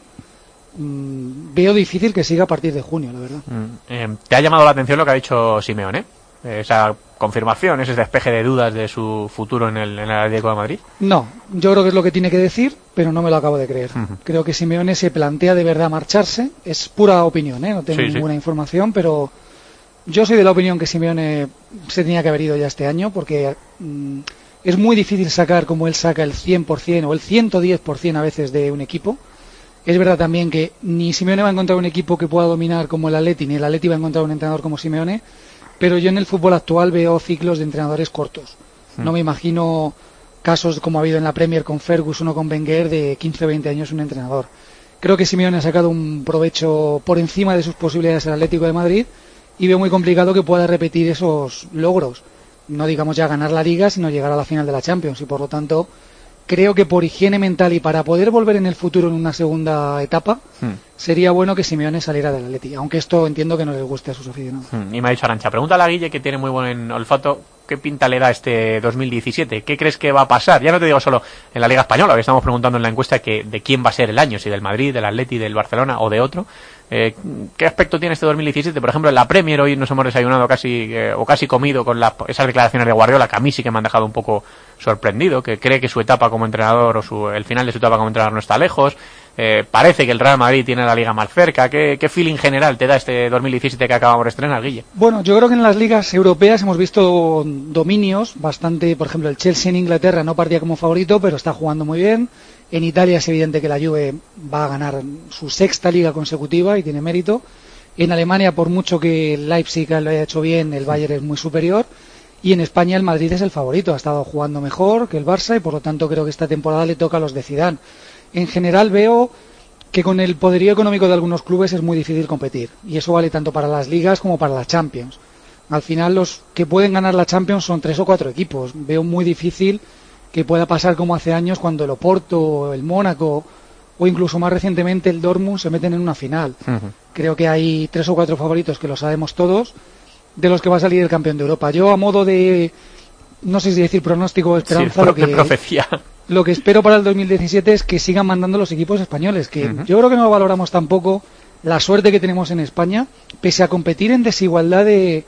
mmm, veo difícil que siga a partir de junio, la verdad. Mm, eh, ¿Te ha llamado la atención lo que ha dicho Simeone? Esa confirmación, ese despeje de dudas de su futuro en el, en el Atlético de Madrid. No, yo creo que es lo que tiene que decir, pero no me lo acabo de creer. Uh-huh. Creo que Simeone se plantea de verdad marcharse. Es pura opinión, ¿eh? No tengo sí, ninguna sí. información, pero yo soy de la opinión que Simeone se tenía que haber ido ya este año, porque mmm, es muy difícil sacar como él saca el cien por ciento o el ciento diez por ciento a veces de un equipo. Es verdad también que ni Simeone va a encontrar un equipo que pueda dominar como el Atleti, ni el Atleti va a encontrar un entrenador como Simeone. Pero yo en el fútbol actual veo ciclos de entrenadores cortos. No me imagino casos como ha habido en la Premier con Ferguson o con Wenger de quince o veinte años un entrenador. Creo que Simeone ha sacado un provecho por encima de sus posibilidades al Atlético de Madrid y veo muy complicado que pueda repetir esos logros. No digamos ya ganar la Liga, sino llegar a la final de la Champions. Y por lo tanto, creo que por higiene mental y para poder volver en el futuro en una segunda etapa, hmm. sería bueno que Simeone saliera del Atleti, aunque esto entiendo que no les guste a sus aficionados. Hmm. Y me ha dicho Arantxa, pregúntale a Guille, que tiene muy buen olfato, ¿qué pinta le da este dos mil diecisiete? ¿Qué crees que va a pasar? Ya no te digo solo en la Liga Española, que estamos preguntando en la encuesta que de quién va a ser el año, si del Madrid, del Atleti, del Barcelona o de otro. Eh, ¿Qué aspecto tiene este dos mil diecisiete? Por ejemplo, en la Premier hoy nos hemos desayunado casi eh, o casi comido con la, esas declaraciones de Guardiola, que a mí sí que me han dejado un poco sorprendido, que cree que su etapa como entrenador o su, el final de su etapa como entrenador no está lejos. Eh, parece que el Real Madrid tiene la Liga más cerca. ¿Qué, qué feeling general te da este dos mil diecisiete que acabamos de estrenar, Guille? Bueno, yo creo que en las ligas europeas hemos visto dominios bastante. Por ejemplo, el Chelsea en Inglaterra no partía como favorito, pero está jugando muy bien. En Italia es evidente que la Juve va a ganar su sexta liga consecutiva y tiene mérito. En Alemania, por mucho que el Leipzig lo haya hecho bien, el Bayern es muy superior. Y en España el Madrid es el favorito, ha estado jugando mejor que el Barça y por lo tanto creo que esta temporada le toca a los de Zidane. En general veo que con el poderío económico de algunos clubes es muy difícil competir y eso vale tanto para las ligas como para la Champions. Al final los que pueden ganar la Champions son tres o cuatro equipos. Veo muy difícil que pueda pasar como hace años cuando el Oporto, el Mónaco o incluso más recientemente el Dortmund se meten en una final. Uh-huh. Creo que hay tres o cuatro favoritos que lo sabemos todos, de los que va a salir el campeón de Europa. Yo a modo de, no sé si decir pronóstico o esperanza, sí, lo que profecía. Lo que espero para el dos mil diecisiete es que sigan mandando los equipos españoles, que uh-huh. yo creo que no valoramos tampoco la suerte que tenemos en España, pese a competir en desigualdad de,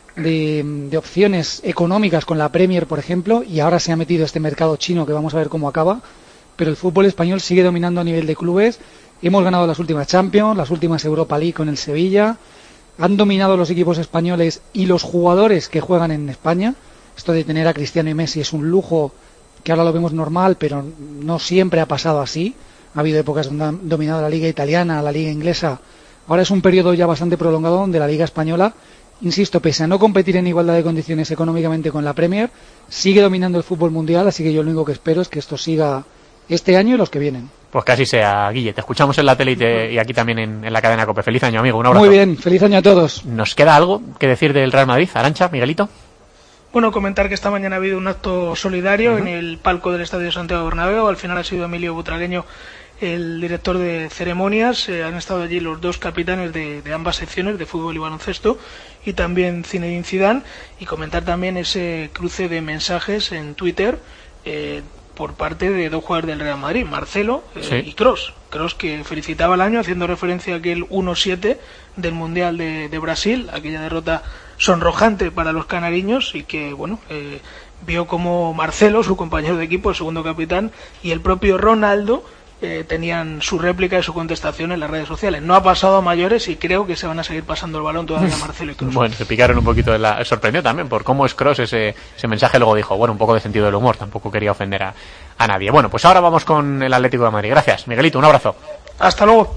de, de opciones económicas con la Premier, por ejemplo, y ahora se ha metido este mercado chino que vamos a ver cómo acaba, pero el fútbol español sigue dominando a nivel de clubes. Hemos ganado las últimas Champions, las últimas Europa League con el Sevilla, han dominado los equipos españoles y los jugadores que juegan en España. Esto de tener a Cristiano y Messi es un lujo que ahora lo vemos normal, pero no siempre ha pasado así. Ha habido épocas donde han dominado la liga italiana, la liga inglesa. Ahora es un periodo ya bastante prolongado donde la liga española, insisto, pese a no competir en igualdad de condiciones económicamente con la Premier, sigue dominando el fútbol mundial, así que yo lo único que espero es que esto siga este año y los que vienen. Pues que así sea, Guille. Te escuchamos en la tele y, te, y aquí también en, en la cadena COPE. Feliz año, amigo. Un abrazo. Muy bien, feliz año a todos. ¿Nos queda algo que decir del Real Madrid? Arantxa, Miguelito. Bueno, comentar que esta mañana ha habido un acto solidario uh-huh. en el palco del Estadio Santiago Bernabéu. Al final ha sido Emilio Butragueño el director de ceremonias. Eh, han estado allí los dos capitanes de, de ambas secciones, de fútbol y baloncesto, y también Zinedine Zidane. Y comentar también ese cruce de mensajes en Twitter eh, por parte de dos jugadores del Real Madrid, Marcelo eh, sí. y Kroos. Kroos, que felicitaba el año haciendo referencia a aquel uno siete del Mundial de, de Brasil, aquella derrota sonrojante para los canariños, y que bueno eh, vio como Marcelo, su compañero de equipo, el segundo capitán, y el propio Ronaldo eh, tenían su réplica y su contestación en las redes sociales. No ha pasado a mayores y creo que se van a seguir pasando el balón todavía Marcelo y Kroos. Bueno, se picaron un poquito de la... Sorprendió también por cómo es Kroos ese, ese mensaje. Luego dijo, bueno, un poco de sentido del humor, tampoco quería ofender a, a nadie. Bueno, pues ahora vamos con el Atlético de Madrid. Gracias, Miguelito, un abrazo. Hasta luego.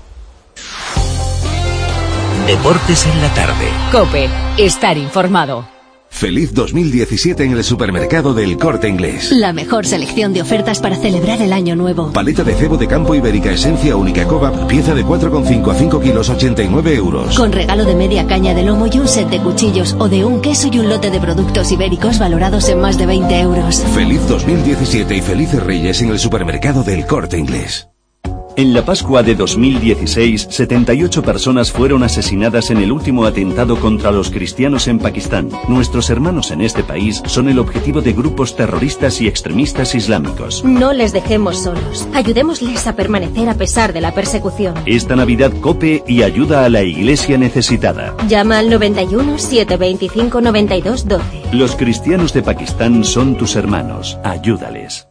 Deportes en la tarde. COPE, estar informado. Feliz dos mil diecisiete en el supermercado del Corte Inglés. La mejor selección de ofertas para celebrar el año nuevo. Paleta de cebo de campo ibérica esencia única Cobab, pieza de cuatro coma cinco a cinco kilos, ochenta y nueve euros. Con regalo de media caña de lomo y un set de cuchillos o de un queso y un lote de productos ibéricos valorados en más de veinte euros. Feliz dos mil diecisiete y felices Reyes en el supermercado del Corte Inglés. En la Pascua de dos mil dieciséis, setenta y ocho personas fueron asesinadas en el último atentado contra los cristianos en Pakistán. Nuestros hermanos en este país son el objetivo de grupos terroristas y extremistas islámicos. No les dejemos solos. Ayudémosles a permanecer a pesar de la persecución. Esta Navidad COPE y ayuda a la iglesia necesitada. Llama al noventa y uno, setecientos veinticinco, noventa y dos, doce. Los cristianos de Pakistán son tus hermanos. Ayúdales.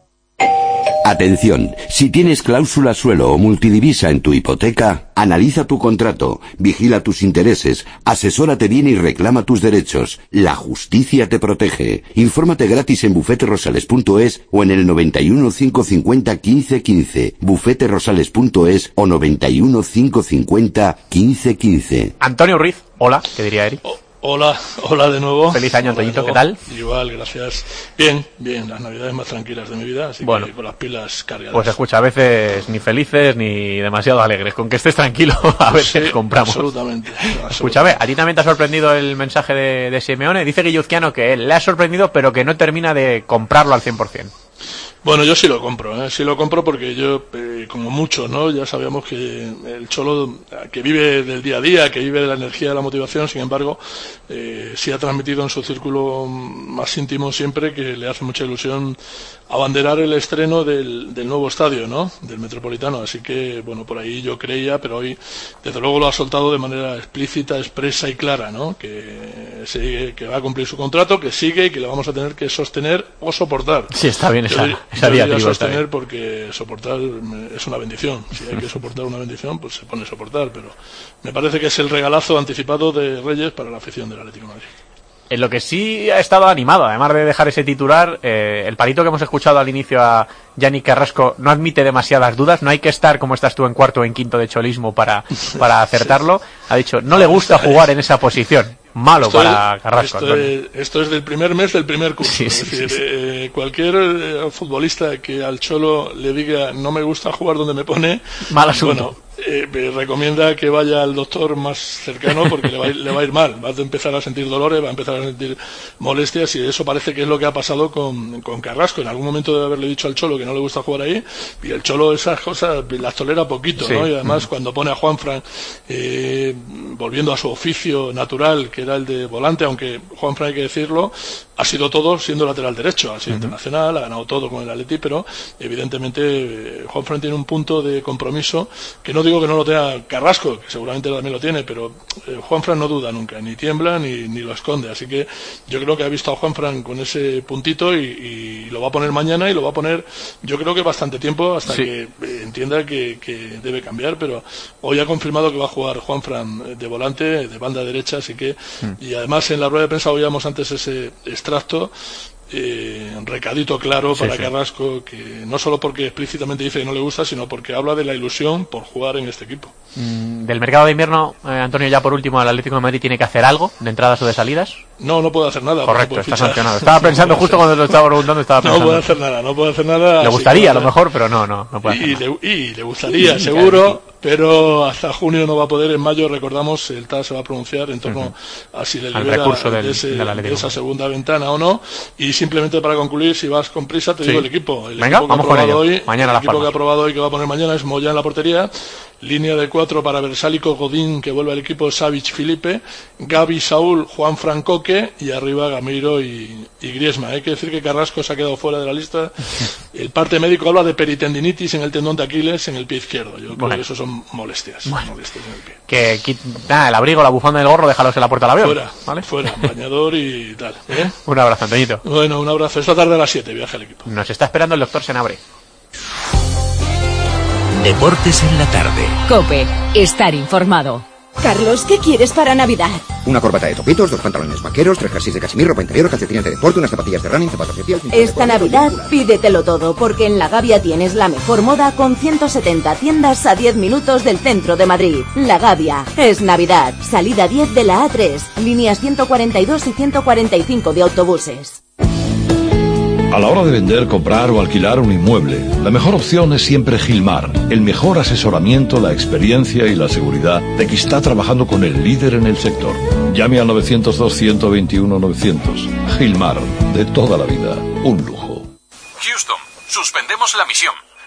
Atención, si tienes cláusula suelo o multidivisa en tu hipoteca, analiza tu contrato, vigila tus intereses, asesórate bien y reclama tus derechos. La justicia te protege. Infórmate gratis en bufete rosales punto es o en el noventa y uno, cinco cincuenta, quince quince, bufete rosales punto es o noventa y uno, cinco cincuenta, quince quince. Antonio Ruiz, hola, ¿qué diría Eric? Oh. Hola, hola de nuevo. Feliz año, Antoñito, ¿qué tal? Igual, gracias. Bien, bien, las navidades más tranquilas de mi vida, así bueno, que con las pilas cargadas. Pues escucha, a veces ni felices ni demasiado alegres. Con que estés tranquilo, a ver si sí, compramos. Absolutamente. Escúchame, ¿a ti también te ha sorprendido el mensaje de, de Simeone? Dice Guilluzquiano que él le ha sorprendido, pero que no termina de comprarlo al cien por cien. Bueno, yo sí lo compro, ¿eh? sí lo compro porque yo, eh, como muchos, ¿no? Ya sabíamos que el Cholo, que vive del día a día, que vive de la energía, de la motivación, sin embargo, eh, sí ha transmitido en su círculo más íntimo siempre que le hace mucha ilusión abanderar el estreno del, del nuevo estadio, ¿no? Del Metropolitano, así que, bueno, por ahí yo creía, pero hoy, desde luego lo ha soltado de manera explícita, expresa y clara, ¿no? Que, sigue, que va a cumplir su contrato, que sigue y que le vamos a tener que sostener o soportar. Sí, está bien esa. Yo, Esa Debería sostener porque soportar es una bendición. Si hay que soportar una bendición, pues se pone a soportar. Pero me parece que es el regalazo anticipado de Reyes para la afición del Atlético de Madrid. En lo que sí ha estado animado, además de dejar ese titular, eh, el parito que hemos escuchado al inicio a Yanni Carrasco no admite demasiadas dudas. No hay que estar como estás tú en cuarto o en quinto de cholismo para, para acertarlo. Ha dicho, no le gusta jugar en esa posición. Malo esto para es, Carrasco. Esto es, esto es del primer mes del primer curso. Sí, es sí, decir, sí, sí. Eh, cualquier eh, futbolista que al Cholo le diga no me gusta jugar donde me pone, mal asunto. Bueno, eh, me recomienda que vaya al doctor más cercano porque le va, a ir, le va a ir mal. Va a empezar a sentir dolores, va a empezar a sentir molestias y eso parece que es lo que ha pasado con, con Carrasco. En algún momento debe haberle dicho al Cholo que no le gusta jugar ahí y el Cholo esas cosas las tolera poquito, sí. ¿no? Y además mm. cuando pone a Juanfran eh, volviendo a su oficio natural, que era el de volante, aunque Juanfran, hay que decirlo, ha sido todo siendo lateral derecho, ha sido uh-huh. internacional, ha ganado todo con el Atleti, pero evidentemente eh, Juanfran tiene un punto de compromiso que no digo que no lo tenga Carrasco, que seguramente también lo tiene, pero eh, Juanfran no duda nunca, ni tiembla ni, ni lo esconde, así que yo creo que ha visto a Juanfran con ese puntito y, y lo va a poner mañana y lo va a poner yo creo que bastante tiempo hasta sí. que eh, entienda que, que debe cambiar, pero hoy ha confirmado que va a jugar Juanfran de volante, de banda derecha, así que mm. y además en la rueda de prensa oíamos antes ese extracto, eh, recadito claro para sí, sí. Carrasco, que no solo porque explícitamente dice que no le gusta, sino porque habla de la ilusión por jugar en este equipo. Mm, del mercado de invierno, eh, Antonio, ya por último, el Atlético de Madrid tiene que hacer algo de entradas o de salidas. No, no puede hacer nada. Correcto, está sancionado. Estaba pensando no justo cuando lo estaba preguntando, estaba pensando. No puede hacer nada, no puede hacer nada. Le gustaría a lo mejor, pero no, no, no puede hacer y, nada. Le, y le gustaría, seguro, pero hasta junio no va a poder. En mayo, recordamos, el T A S se va a pronunciar en torno uh-huh. a si le libera del, de, ese, de, de esa segunda ventana o no. Y simplemente para concluir, si vas con prisa, te sí. digo el equipo. El Venga, equipo vamos con ello. Hoy, mañana el Las equipo Palmas. que ha probado hoy, que va a poner mañana, es Moyá en la portería. Línea de cuatro para Versálico, Godín, que vuelve al equipo, Savic, Felipe, Gavi, Saúl, Juan Francoque y arriba Gameiro y, y Griezmann. Hay que decir que Carrasco se ha quedado fuera de la lista. El parte médico habla de peritendinitis en el tendón de Aquiles en el pie izquierdo. Yo creo bueno. que eso son molestias. Bueno. molestias en el pie. Que, que nada, el abrigo, la bufanda del gorro, déjalos en la puerta del avión. Fuera, ¿vale? fuera, bañador y tal. ¿eh? Un abrazo, Antoñito. Bueno, un abrazo. Esta tarde a las siete, viaje al equipo. Nos está esperando el doctor Senabre. Deportes en la tarde. COPE. Estar informado. Carlos, ¿qué quieres para Navidad? Una corbata de topitos, dos pantalones vaqueros, tres jerseys de casimir, ropa interior, calcetines de deporte, unas zapatillas de running, zapatos de piel... Esta Navidad pídetelo todo, porque en La Gavia tienes la mejor moda con ciento setenta tiendas a diez minutos del centro de Madrid. La Gavia. Es Navidad. Salida diez de la A tres. Líneas ciento cuarenta y dos y ciento cuarenta y cinco de autobuses. A la hora de vender, comprar o alquilar un inmueble, la mejor opción es siempre Gilmar. El mejor asesoramiento, la experiencia y la seguridad de que está trabajando con el líder en el sector. Llame al novecientos dos, ciento veintiuno, novecientos. Gilmar, de toda la vida, un lujo. Houston, suspendemos la misión.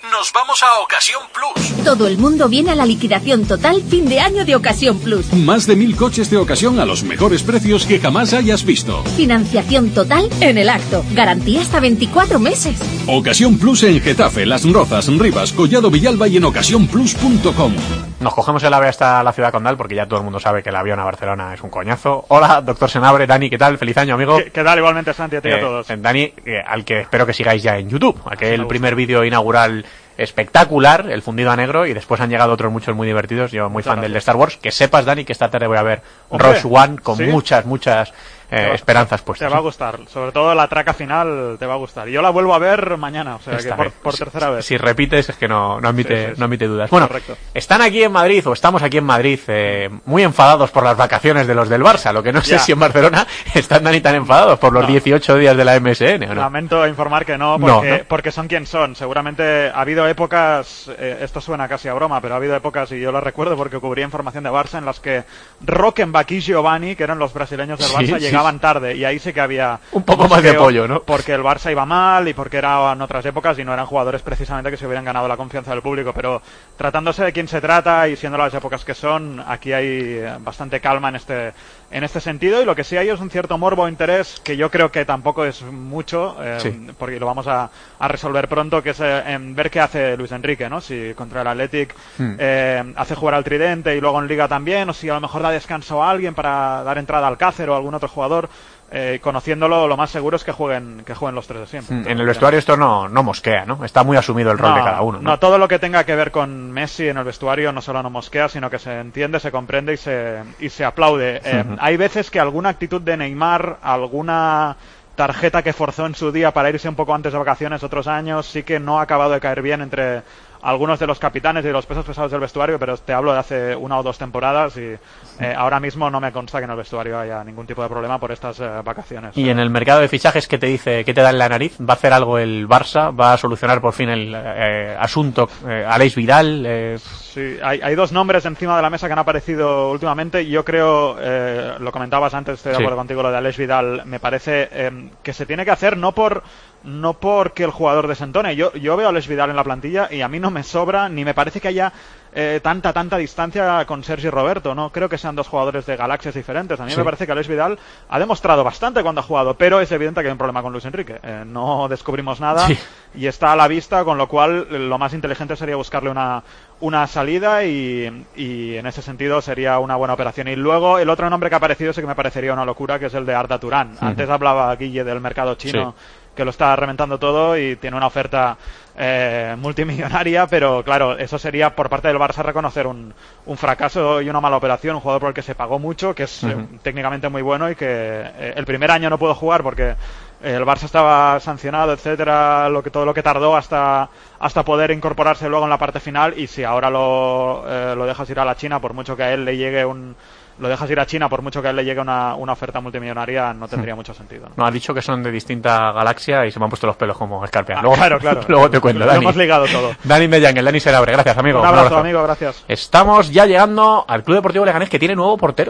nos vamos a Ocasión Plus. Todo el mundo viene a la liquidación total fin de año de Ocasión Plus. Más de mil coches de ocasión a los mejores precios que jamás hayas visto. Financiación total en el acto. Garantía hasta veinticuatro meses. Ocasión Plus en Getafe, Las Rozas, Rivas, Collado Villalba y en ocasión plus punto com. Nos cogemos el AVE hasta la ciudad condal porque ya todo el mundo sabe que el avión a Barcelona es un coñazo. Hola, doctor Senabre. Dani, ¿qué tal? Feliz año, amigo. ¿Qué, qué tal? Igualmente, Santi, a ti y eh, a todos. Dani, eh, al que espero que sigáis ya en YouTube. Aquel primer vídeo inaugural espectacular, el fundido a negro, y después han llegado otros muchos muy divertidos. Yo muy fan del de Star Wars. Que sepas, Dani, que esta tarde voy a ver Rogue One con ¿sí? muchas, muchas eh, esperanzas puestas. Te va a gustar, sobre todo la traca final te va a gustar. Yo la vuelvo a ver mañana, o sea, Esta que por, vez. por tercera vez. Si repites es que no, no admite, Sí, sí, sí. no admite dudas. Bueno, Correcto. están aquí en Madrid, o estamos aquí en Madrid, eh, muy enfadados por las vacaciones de los del Barça. Lo que no sé Ya. si en Barcelona están Dani tan enfadados por los No. dieciocho días de la M S N, ¿o no? Lamento informar que no No, porque, ¿no? porque son quien son. Seguramente ha habido épocas, eh, esto suena casi a broma, pero ha habido épocas, y yo lo recuerdo porque cubría información de Barça, en las que Rockenbach y Giovanni, que eran los brasileños del Sí, Barça, sí. llegaban tarde, y ahí sí que había Un poco más de mosqueo, pollo, ¿no? Porque el Barça iba mal y porque eran otras épocas y no eran jugadores precisamente que se hubieran ganado la confianza del público, pero tratándose de quién se trata y siendo las épocas que son, aquí hay eh, bastante calma en este en este sentido, y lo que sí hay es un cierto morbo o interés que yo creo que tampoco es mucho, eh, Sí. porque lo vamos a, a resolver pronto, que es eh, en ver qué hace Luis Enrique, ¿no? Si contra el Athletic Hmm. eh, hace jugar al Tridente y luego en Liga también, o si a lo mejor da descanso a alguien para dar entrada al Alcácer o a algún otro jugador. Eh, conociéndolo, lo más seguro es que jueguen que jueguen los tres de siempre. En el vestuario esto no, no mosquea, ¿no? Está muy asumido el rol de cada uno, ¿no? No, todo lo que tenga que ver con Messi en el vestuario no solo no mosquea, sino que se entiende, se comprende y se, y se aplaude. Eh, Ujú. Hay veces que alguna actitud de Neymar, alguna tarjeta que forzó en su día para irse un poco antes de vacaciones otros años, sí que no ha acabado de caer bien entre algunos de los capitanes y de los pesos pesados del vestuario, pero te hablo de hace una o dos temporadas y eh, ahora mismo no me consta que en el vestuario haya ningún tipo de problema por estas eh, vacaciones. Y en el mercado de fichajes, ¿qué te dice, qué te da en la nariz? ¿Va a hacer algo el Barça? ¿Va a solucionar por fin el eh, asunto eh, Aleix Vidal? Eh... Sí, hay, hay dos nombres encima de la mesa que han aparecido últimamente. Yo creo, eh, lo comentabas antes, estoy de Sí. acuerdo contigo, lo de Aleix Vidal. Me parece eh, que se tiene que hacer no por no porque el jugador desentone. Yo, yo veo a Aleix Vidal en la plantilla y a mí no me sobra, ni me parece que haya eh, tanta, tanta distancia con Sergi Roberto. No creo que sean dos jugadores de galaxias diferentes. A mí Sí. me parece que Aleix Vidal ha demostrado bastante cuando ha jugado, pero es evidente que hay un problema con Luis Enrique. Eh, no descubrimos nada Sí. y está a la vista, con lo cual lo más inteligente sería buscarle una, una salida y, y en ese sentido sería una buena operación. Y luego el otro nombre que ha aparecido sí que me parecería una locura, que es el de Arda Turán. Ujú. Antes hablaba Guille del mercado chino, Sí. que lo está reventando todo y tiene una oferta eh, multimillonaria, pero claro, eso sería por parte del Barça reconocer un, un fracaso y una mala operación, un jugador por el que se pagó mucho, que es eh, Ujú. técnicamente muy bueno y que eh, el primer año no pudo jugar porque eh, el Barça estaba sancionado, etcétera, lo que todo lo que tardó hasta hasta poder incorporarse luego en la parte final, y si ahora lo, eh, lo dejas ir a la China, por mucho que a él le llegue un lo dejas ir a China, por mucho que a él le llegue una, una oferta multimillonaria, no tendría mucho sentido, ¿no? No, ha dicho que son de distinta galaxia y se me han puesto los pelos como escarpias. Ah, Luego, claro, claro. luego te cuento, Lo Dani. hemos ligado todo. Dani Mellán, el Dani Senabre. Gracias, amigo. Un abrazo, amigo, gracias. Estamos ya llegando al Club Deportivo Leganés, que tiene nuevo portero.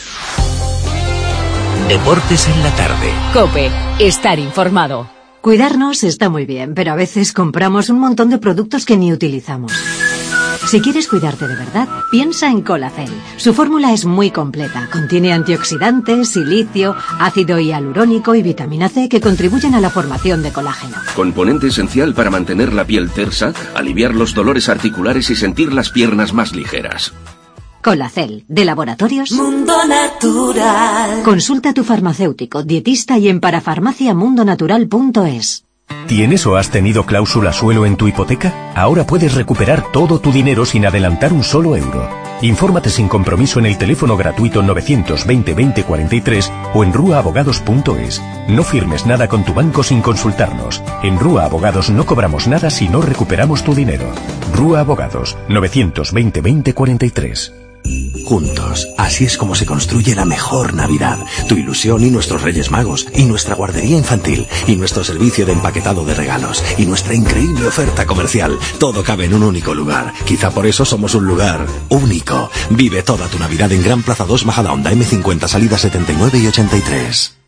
Deportes en la tarde. COPE. Estar informado. Cuidarnos está muy bien, pero a veces compramos un montón de productos que ni utilizamos. Si quieres cuidarte de verdad, piensa en Colacel. Su fórmula es muy completa. Contiene antioxidantes, silicio, ácido hialurónico y vitamina C que contribuyen a la formación de colágeno. Componente esencial para mantener la piel tersa, aliviar los dolores articulares y sentir las piernas más ligeras. Colacel, de Laboratorios Mundo Natural. Consulta a tu farmacéutico, dietista y en parafarmacia mundo natural punto es. ¿Tienes o has tenido cláusula suelo en tu hipoteca? Ahora puedes recuperar todo tu dinero sin adelantar un solo euro. Infórmate sin compromiso en el teléfono gratuito novecientos veinte veinte cuarenta y tres o en rua abogados punto es. No firmes nada con tu banco sin consultarnos. En Rúa Abogados no cobramos nada si no recuperamos tu dinero. Rúa Abogados, novecientos veinte veinte cuarenta y tres. Juntos, así es como se construye la mejor Navidad. Tu ilusión y nuestros Reyes Magos, y nuestra guardería infantil, y nuestro servicio de empaquetado de regalos, y nuestra increíble oferta comercial. Todo cabe en un único lugar. Quizá por eso somos un lugar único. Vive toda tu Navidad en Gran Plaza dos, Majadahonda, eme cincuenta, salida setenta y nueve y ochenta y tres.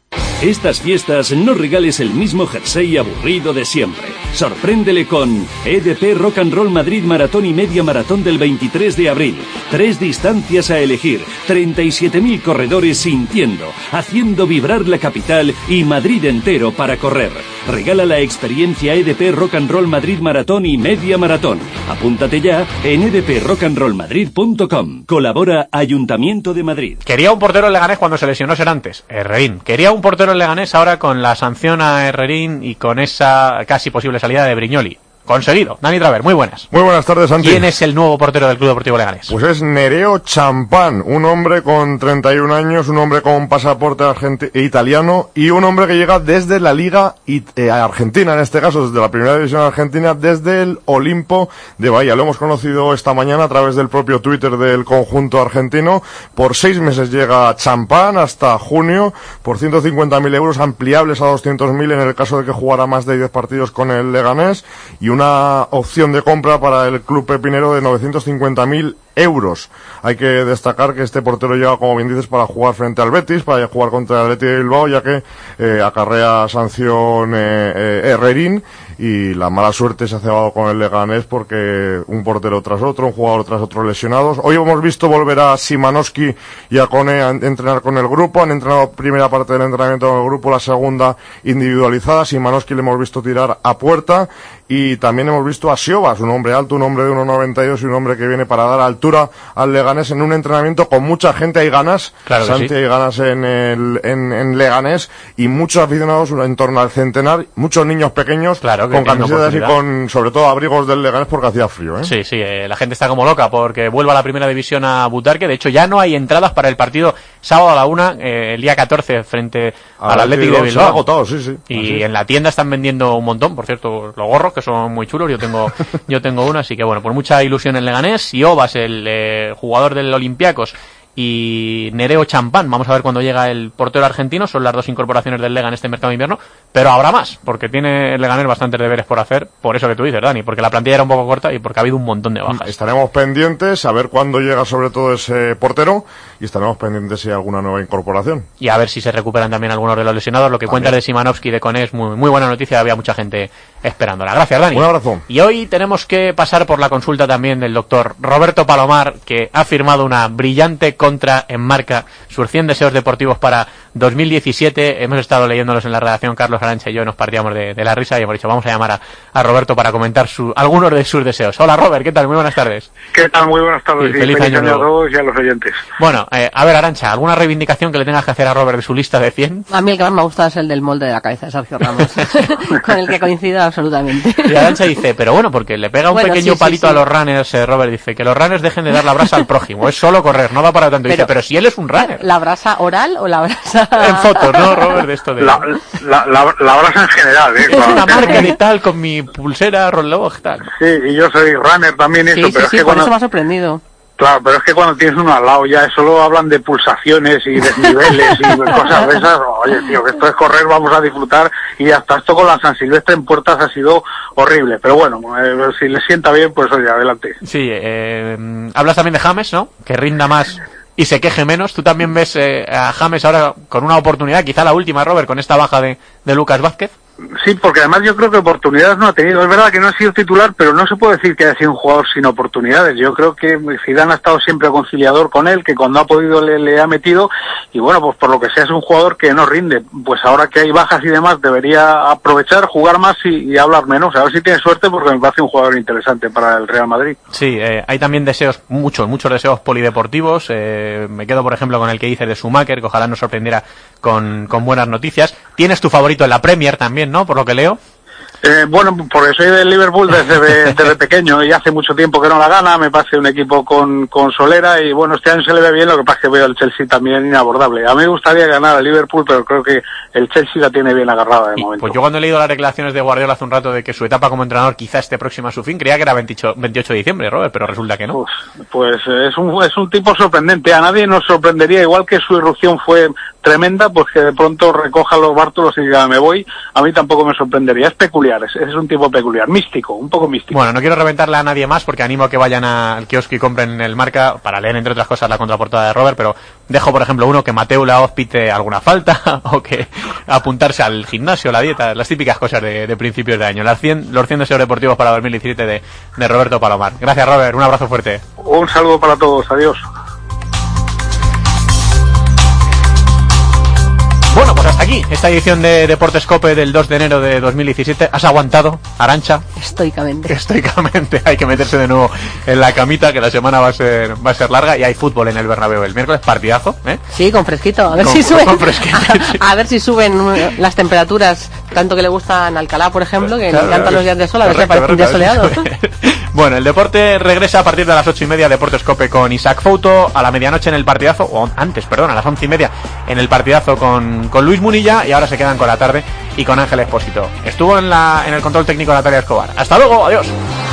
Estas fiestas no regales el mismo jersey aburrido de siempre. Sorpréndele con E D P Rock and Roll Madrid Maratón y Media Maratón del veintitrés de abril. Tres distancias a elegir, treinta y siete mil corredores sintiendo, haciendo vibrar la capital y Madrid entero para correr. Regala la experiencia E D P Rock and Roll Madrid Maratón y Media Maratón. Apúntate ya en e d p rock and roll madrid punto com. Colabora Ayuntamiento de Madrid. Quería un portero en Leganés cuando se lesionó Serantes, Herrerín. Quería un portero en Leganés ahora con la sanción a Herrerín y con esa casi posible salida de Brignoli. Conseguido. Dani Traver, muy buenas. Muy buenas tardes, Santi. ¿Quién es el nuevo portero del Club Deportivo Leganés? Pues es Nereo Champán, un hombre con treinta y un años, un hombre con pasaporte argenti- italiano y un hombre que llega desde la Liga it- eh, Argentina, en este caso, desde la Primera División Argentina, desde el Olimpo de Bahía. Lo hemos conocido esta mañana a través del propio Twitter del conjunto argentino. Por seis meses llega Champán hasta junio, por ciento cincuenta mil euros, ampliables a doscientos mil en el caso de que jugara más de diez partidos con el Leganés, y una opción de compra para el club pepinero de novecientos cincuenta mil euros. Hay que destacar que este portero llega, como bien dices, para jugar frente al Betis, para jugar contra el Athletic de Bilbao, ya que eh, acarrea sanción eh, eh, Herrerín, y la mala suerte se ha cebado con el Leganés porque un portero tras otro, un jugador tras otro lesionados. Hoy hemos visto volver a Szymanowski y a Kone a entrenar con el grupo. Han entrenado primera parte del entrenamiento con el grupo, la segunda individualizada. Szymanowski le hemos visto tirar a puerta, y también hemos visto a Siobas, un hombre alto, un hombre de uno noventa y dos y un hombre que viene para dar altura al Leganés en un entrenamiento con mucha gente. Hay ganas, claro que Santi, sí. Hay ganas en, el, en, en Leganés, y muchos aficionados en torno al centenar, muchos niños pequeños, claro, con camisetas y con, sobre todo, abrigos del Leganés porque hacía frío, ¿eh? Sí, sí, eh, la gente está como loca porque vuelva a la Primera División a Butarque. De hecho, ya no hay entradas para el partido sábado a la una, eh, el día catorce, frente al Athletic de Bilbao. Agotado, sí, sí. Y Así. en la tienda están vendiendo un montón, por cierto, los gorros, que son muy chulos. Yo tengo yo tengo uno, así que bueno, pues mucha ilusión en Leganés. Siobas, el eh, jugador del Olympiacos, y Nereo Champán, vamos a ver cuándo llega el portero argentino. Son las dos incorporaciones del Lega en este mercado de invierno, pero habrá más, porque tiene el Leganés bastantes deberes por hacer, por eso que tú dices, Dani, porque la plantilla era un poco corta y porque ha habido un montón de bajas. Estaremos pendientes a ver cuándo llega sobre todo ese portero, y estaremos pendientes si hay alguna nueva incorporación. Y a ver si se recuperan también algunos de los lesionados. Lo que También. cuentas de Szymanowski y de Kone es muy, muy buena noticia, había mucha gente esperándola. Gracias, Dani. Un abrazo. Y hoy tenemos que pasar por la consulta también del doctor Roberto Palomar, que ha firmado una brillante contra en marca, sus cien deseos deportivos para dos mil diecisiete. Hemos estado leyéndolos en la redacción, Carlos Arancha y yo, nos partíamos de, de la risa y hemos dicho, vamos a llamar a, a Roberto para comentar su, algunos de sus deseos. Hola, Robert, ¿qué tal? Muy buenas tardes. ¿Qué tal? Muy buenas tardes. Y Y feliz feliz año año a nuevo. todos y a los oyentes. Bueno, eh, a ver, Arancha, ¿alguna reivindicación que le tengas que hacer a Robert de su lista de cien? A mí el que más me gusta es el del molde de la cabeza de Sergio Ramos, con el que coincido absolutamente. Y Arancha dice, pero bueno, porque le pega un Bueno, pequeño sí, sí, palito sí. a los runners, eh, Robert dice, que los runners dejen de dar la brasa al prójimo, es solo correr, no va para tanto. Dice, Pero- pero si él es un runner. ¿La brasa oral o la brasa...? En fotos, ¿no, Robert? De esto de... La, la, la, la brasa en general, ¿eh? Es una Cuando- marca de tal, con mi pulsera reloj, tal. Sí, y yo soy runner también, eso, Sí, sí, pero sí, es que por cuando... eso me ha sorprendido. Claro, pero es que cuando tienes uno al lado ya solo hablan de pulsaciones y desniveles y cosas de esas. Oye, tío, que esto es correr, vamos a disfrutar, y hasta esto con la San Silvestre en Puertas ha sido horrible. Pero bueno, eh, si le sienta bien, pues oye, adelante. Sí, eh, hablas también de James, ¿no? Que rinda más y se queje menos. Tú también ves eh, a James ahora con una oportunidad, quizá la última, Robert, con esta baja de, de Lucas Vázquez. Sí, porque además yo creo que oportunidades no ha tenido. Es verdad que no ha sido titular, pero no se puede decir que haya sido un jugador sin oportunidades. Yo creo que Zidane ha estado siempre conciliador con él, que cuando ha podido le, le ha metido, y bueno, pues por lo que sea es un jugador que no rinde. Pues ahora que hay bajas y demás, debería aprovechar, jugar más y, y hablar menos. A ver si tiene suerte, porque me parece un jugador interesante para el Real Madrid. Sí, eh, hay también deseos, muchos, muchos deseos polideportivos. Eh, me quedo, por ejemplo, con el que dice de Schumacher, que ojalá nos sorprendiera con, con buenas noticias. Tienes tu favorito en la Premier también, ¿no? Por lo que leo. Eh, bueno, porque soy del Liverpool desde, desde pequeño y hace mucho tiempo que no la gana. Me parece un equipo con, con solera y bueno, este año se le ve bien. Lo que pasa es que veo el Chelsea también inabordable. A mí me gustaría ganar al Liverpool, pero creo que el Chelsea la tiene bien agarrada de Y, momento. pues yo cuando he leído las declaraciones de Guardiola hace un rato de que su etapa como entrenador quizá esté próxima a su fin, creía que era veintiocho, veintiocho de diciembre, Robert, pero resulta que no. Uf, pues eh, es un, es un tipo sorprendente. A nadie nos sorprendería, igual que su irrupción fue tremenda, pues que de pronto recoja los bártulos y diga me voy, a mí tampoco me sorprendería. Es peculiar, es, es un tipo peculiar, místico, un poco místico. Bueno, no quiero reventarle a nadie más porque animo a que vayan al kiosco y compren el Marca para leer, entre otras cosas, la contraportada de Robert, pero dejo, por ejemplo, uno que Mateu Laoz pite alguna falta o que apuntarse al gimnasio, la dieta, las típicas cosas de, de principios de año. Las cien, los cien deseos deportivos para dos mil diecisiete de, de Roberto Palomar. Gracias, Robert, un abrazo fuerte. Un saludo para todos, adiós. Bueno, pues hasta aquí esta edición de Deportes Cope del dos de enero de dos mil diecisiete. ¿Has aguantado, Arantxa? Estoicamente. Estoicamente. Hay que meterse de nuevo en la camita, que la semana va a ser va a ser larga, y hay fútbol en el Bernabéu el miércoles, partidazo, ¿eh? Sí, con fresquito. A ver con, si suben. Con fresquito, sí. a, a ver si suben las temperaturas, tanto que le gustan a Alcalá, por ejemplo, que claro, le encantan claro, los días de sol, a ver si correcto, aparece un día soleado. Bueno, el deporte regresa a partir de las ocho y media, Deportes Cope con Isaac Fouto, a la medianoche en el partidazo, o antes, perdón, a las once y media en el partidazo con, con Luis Munilla, y ahora se quedan con la tarde y con Ángel Expósito. Estuvo en, la, en el control técnico Natalia Escobar. Hasta luego, adiós.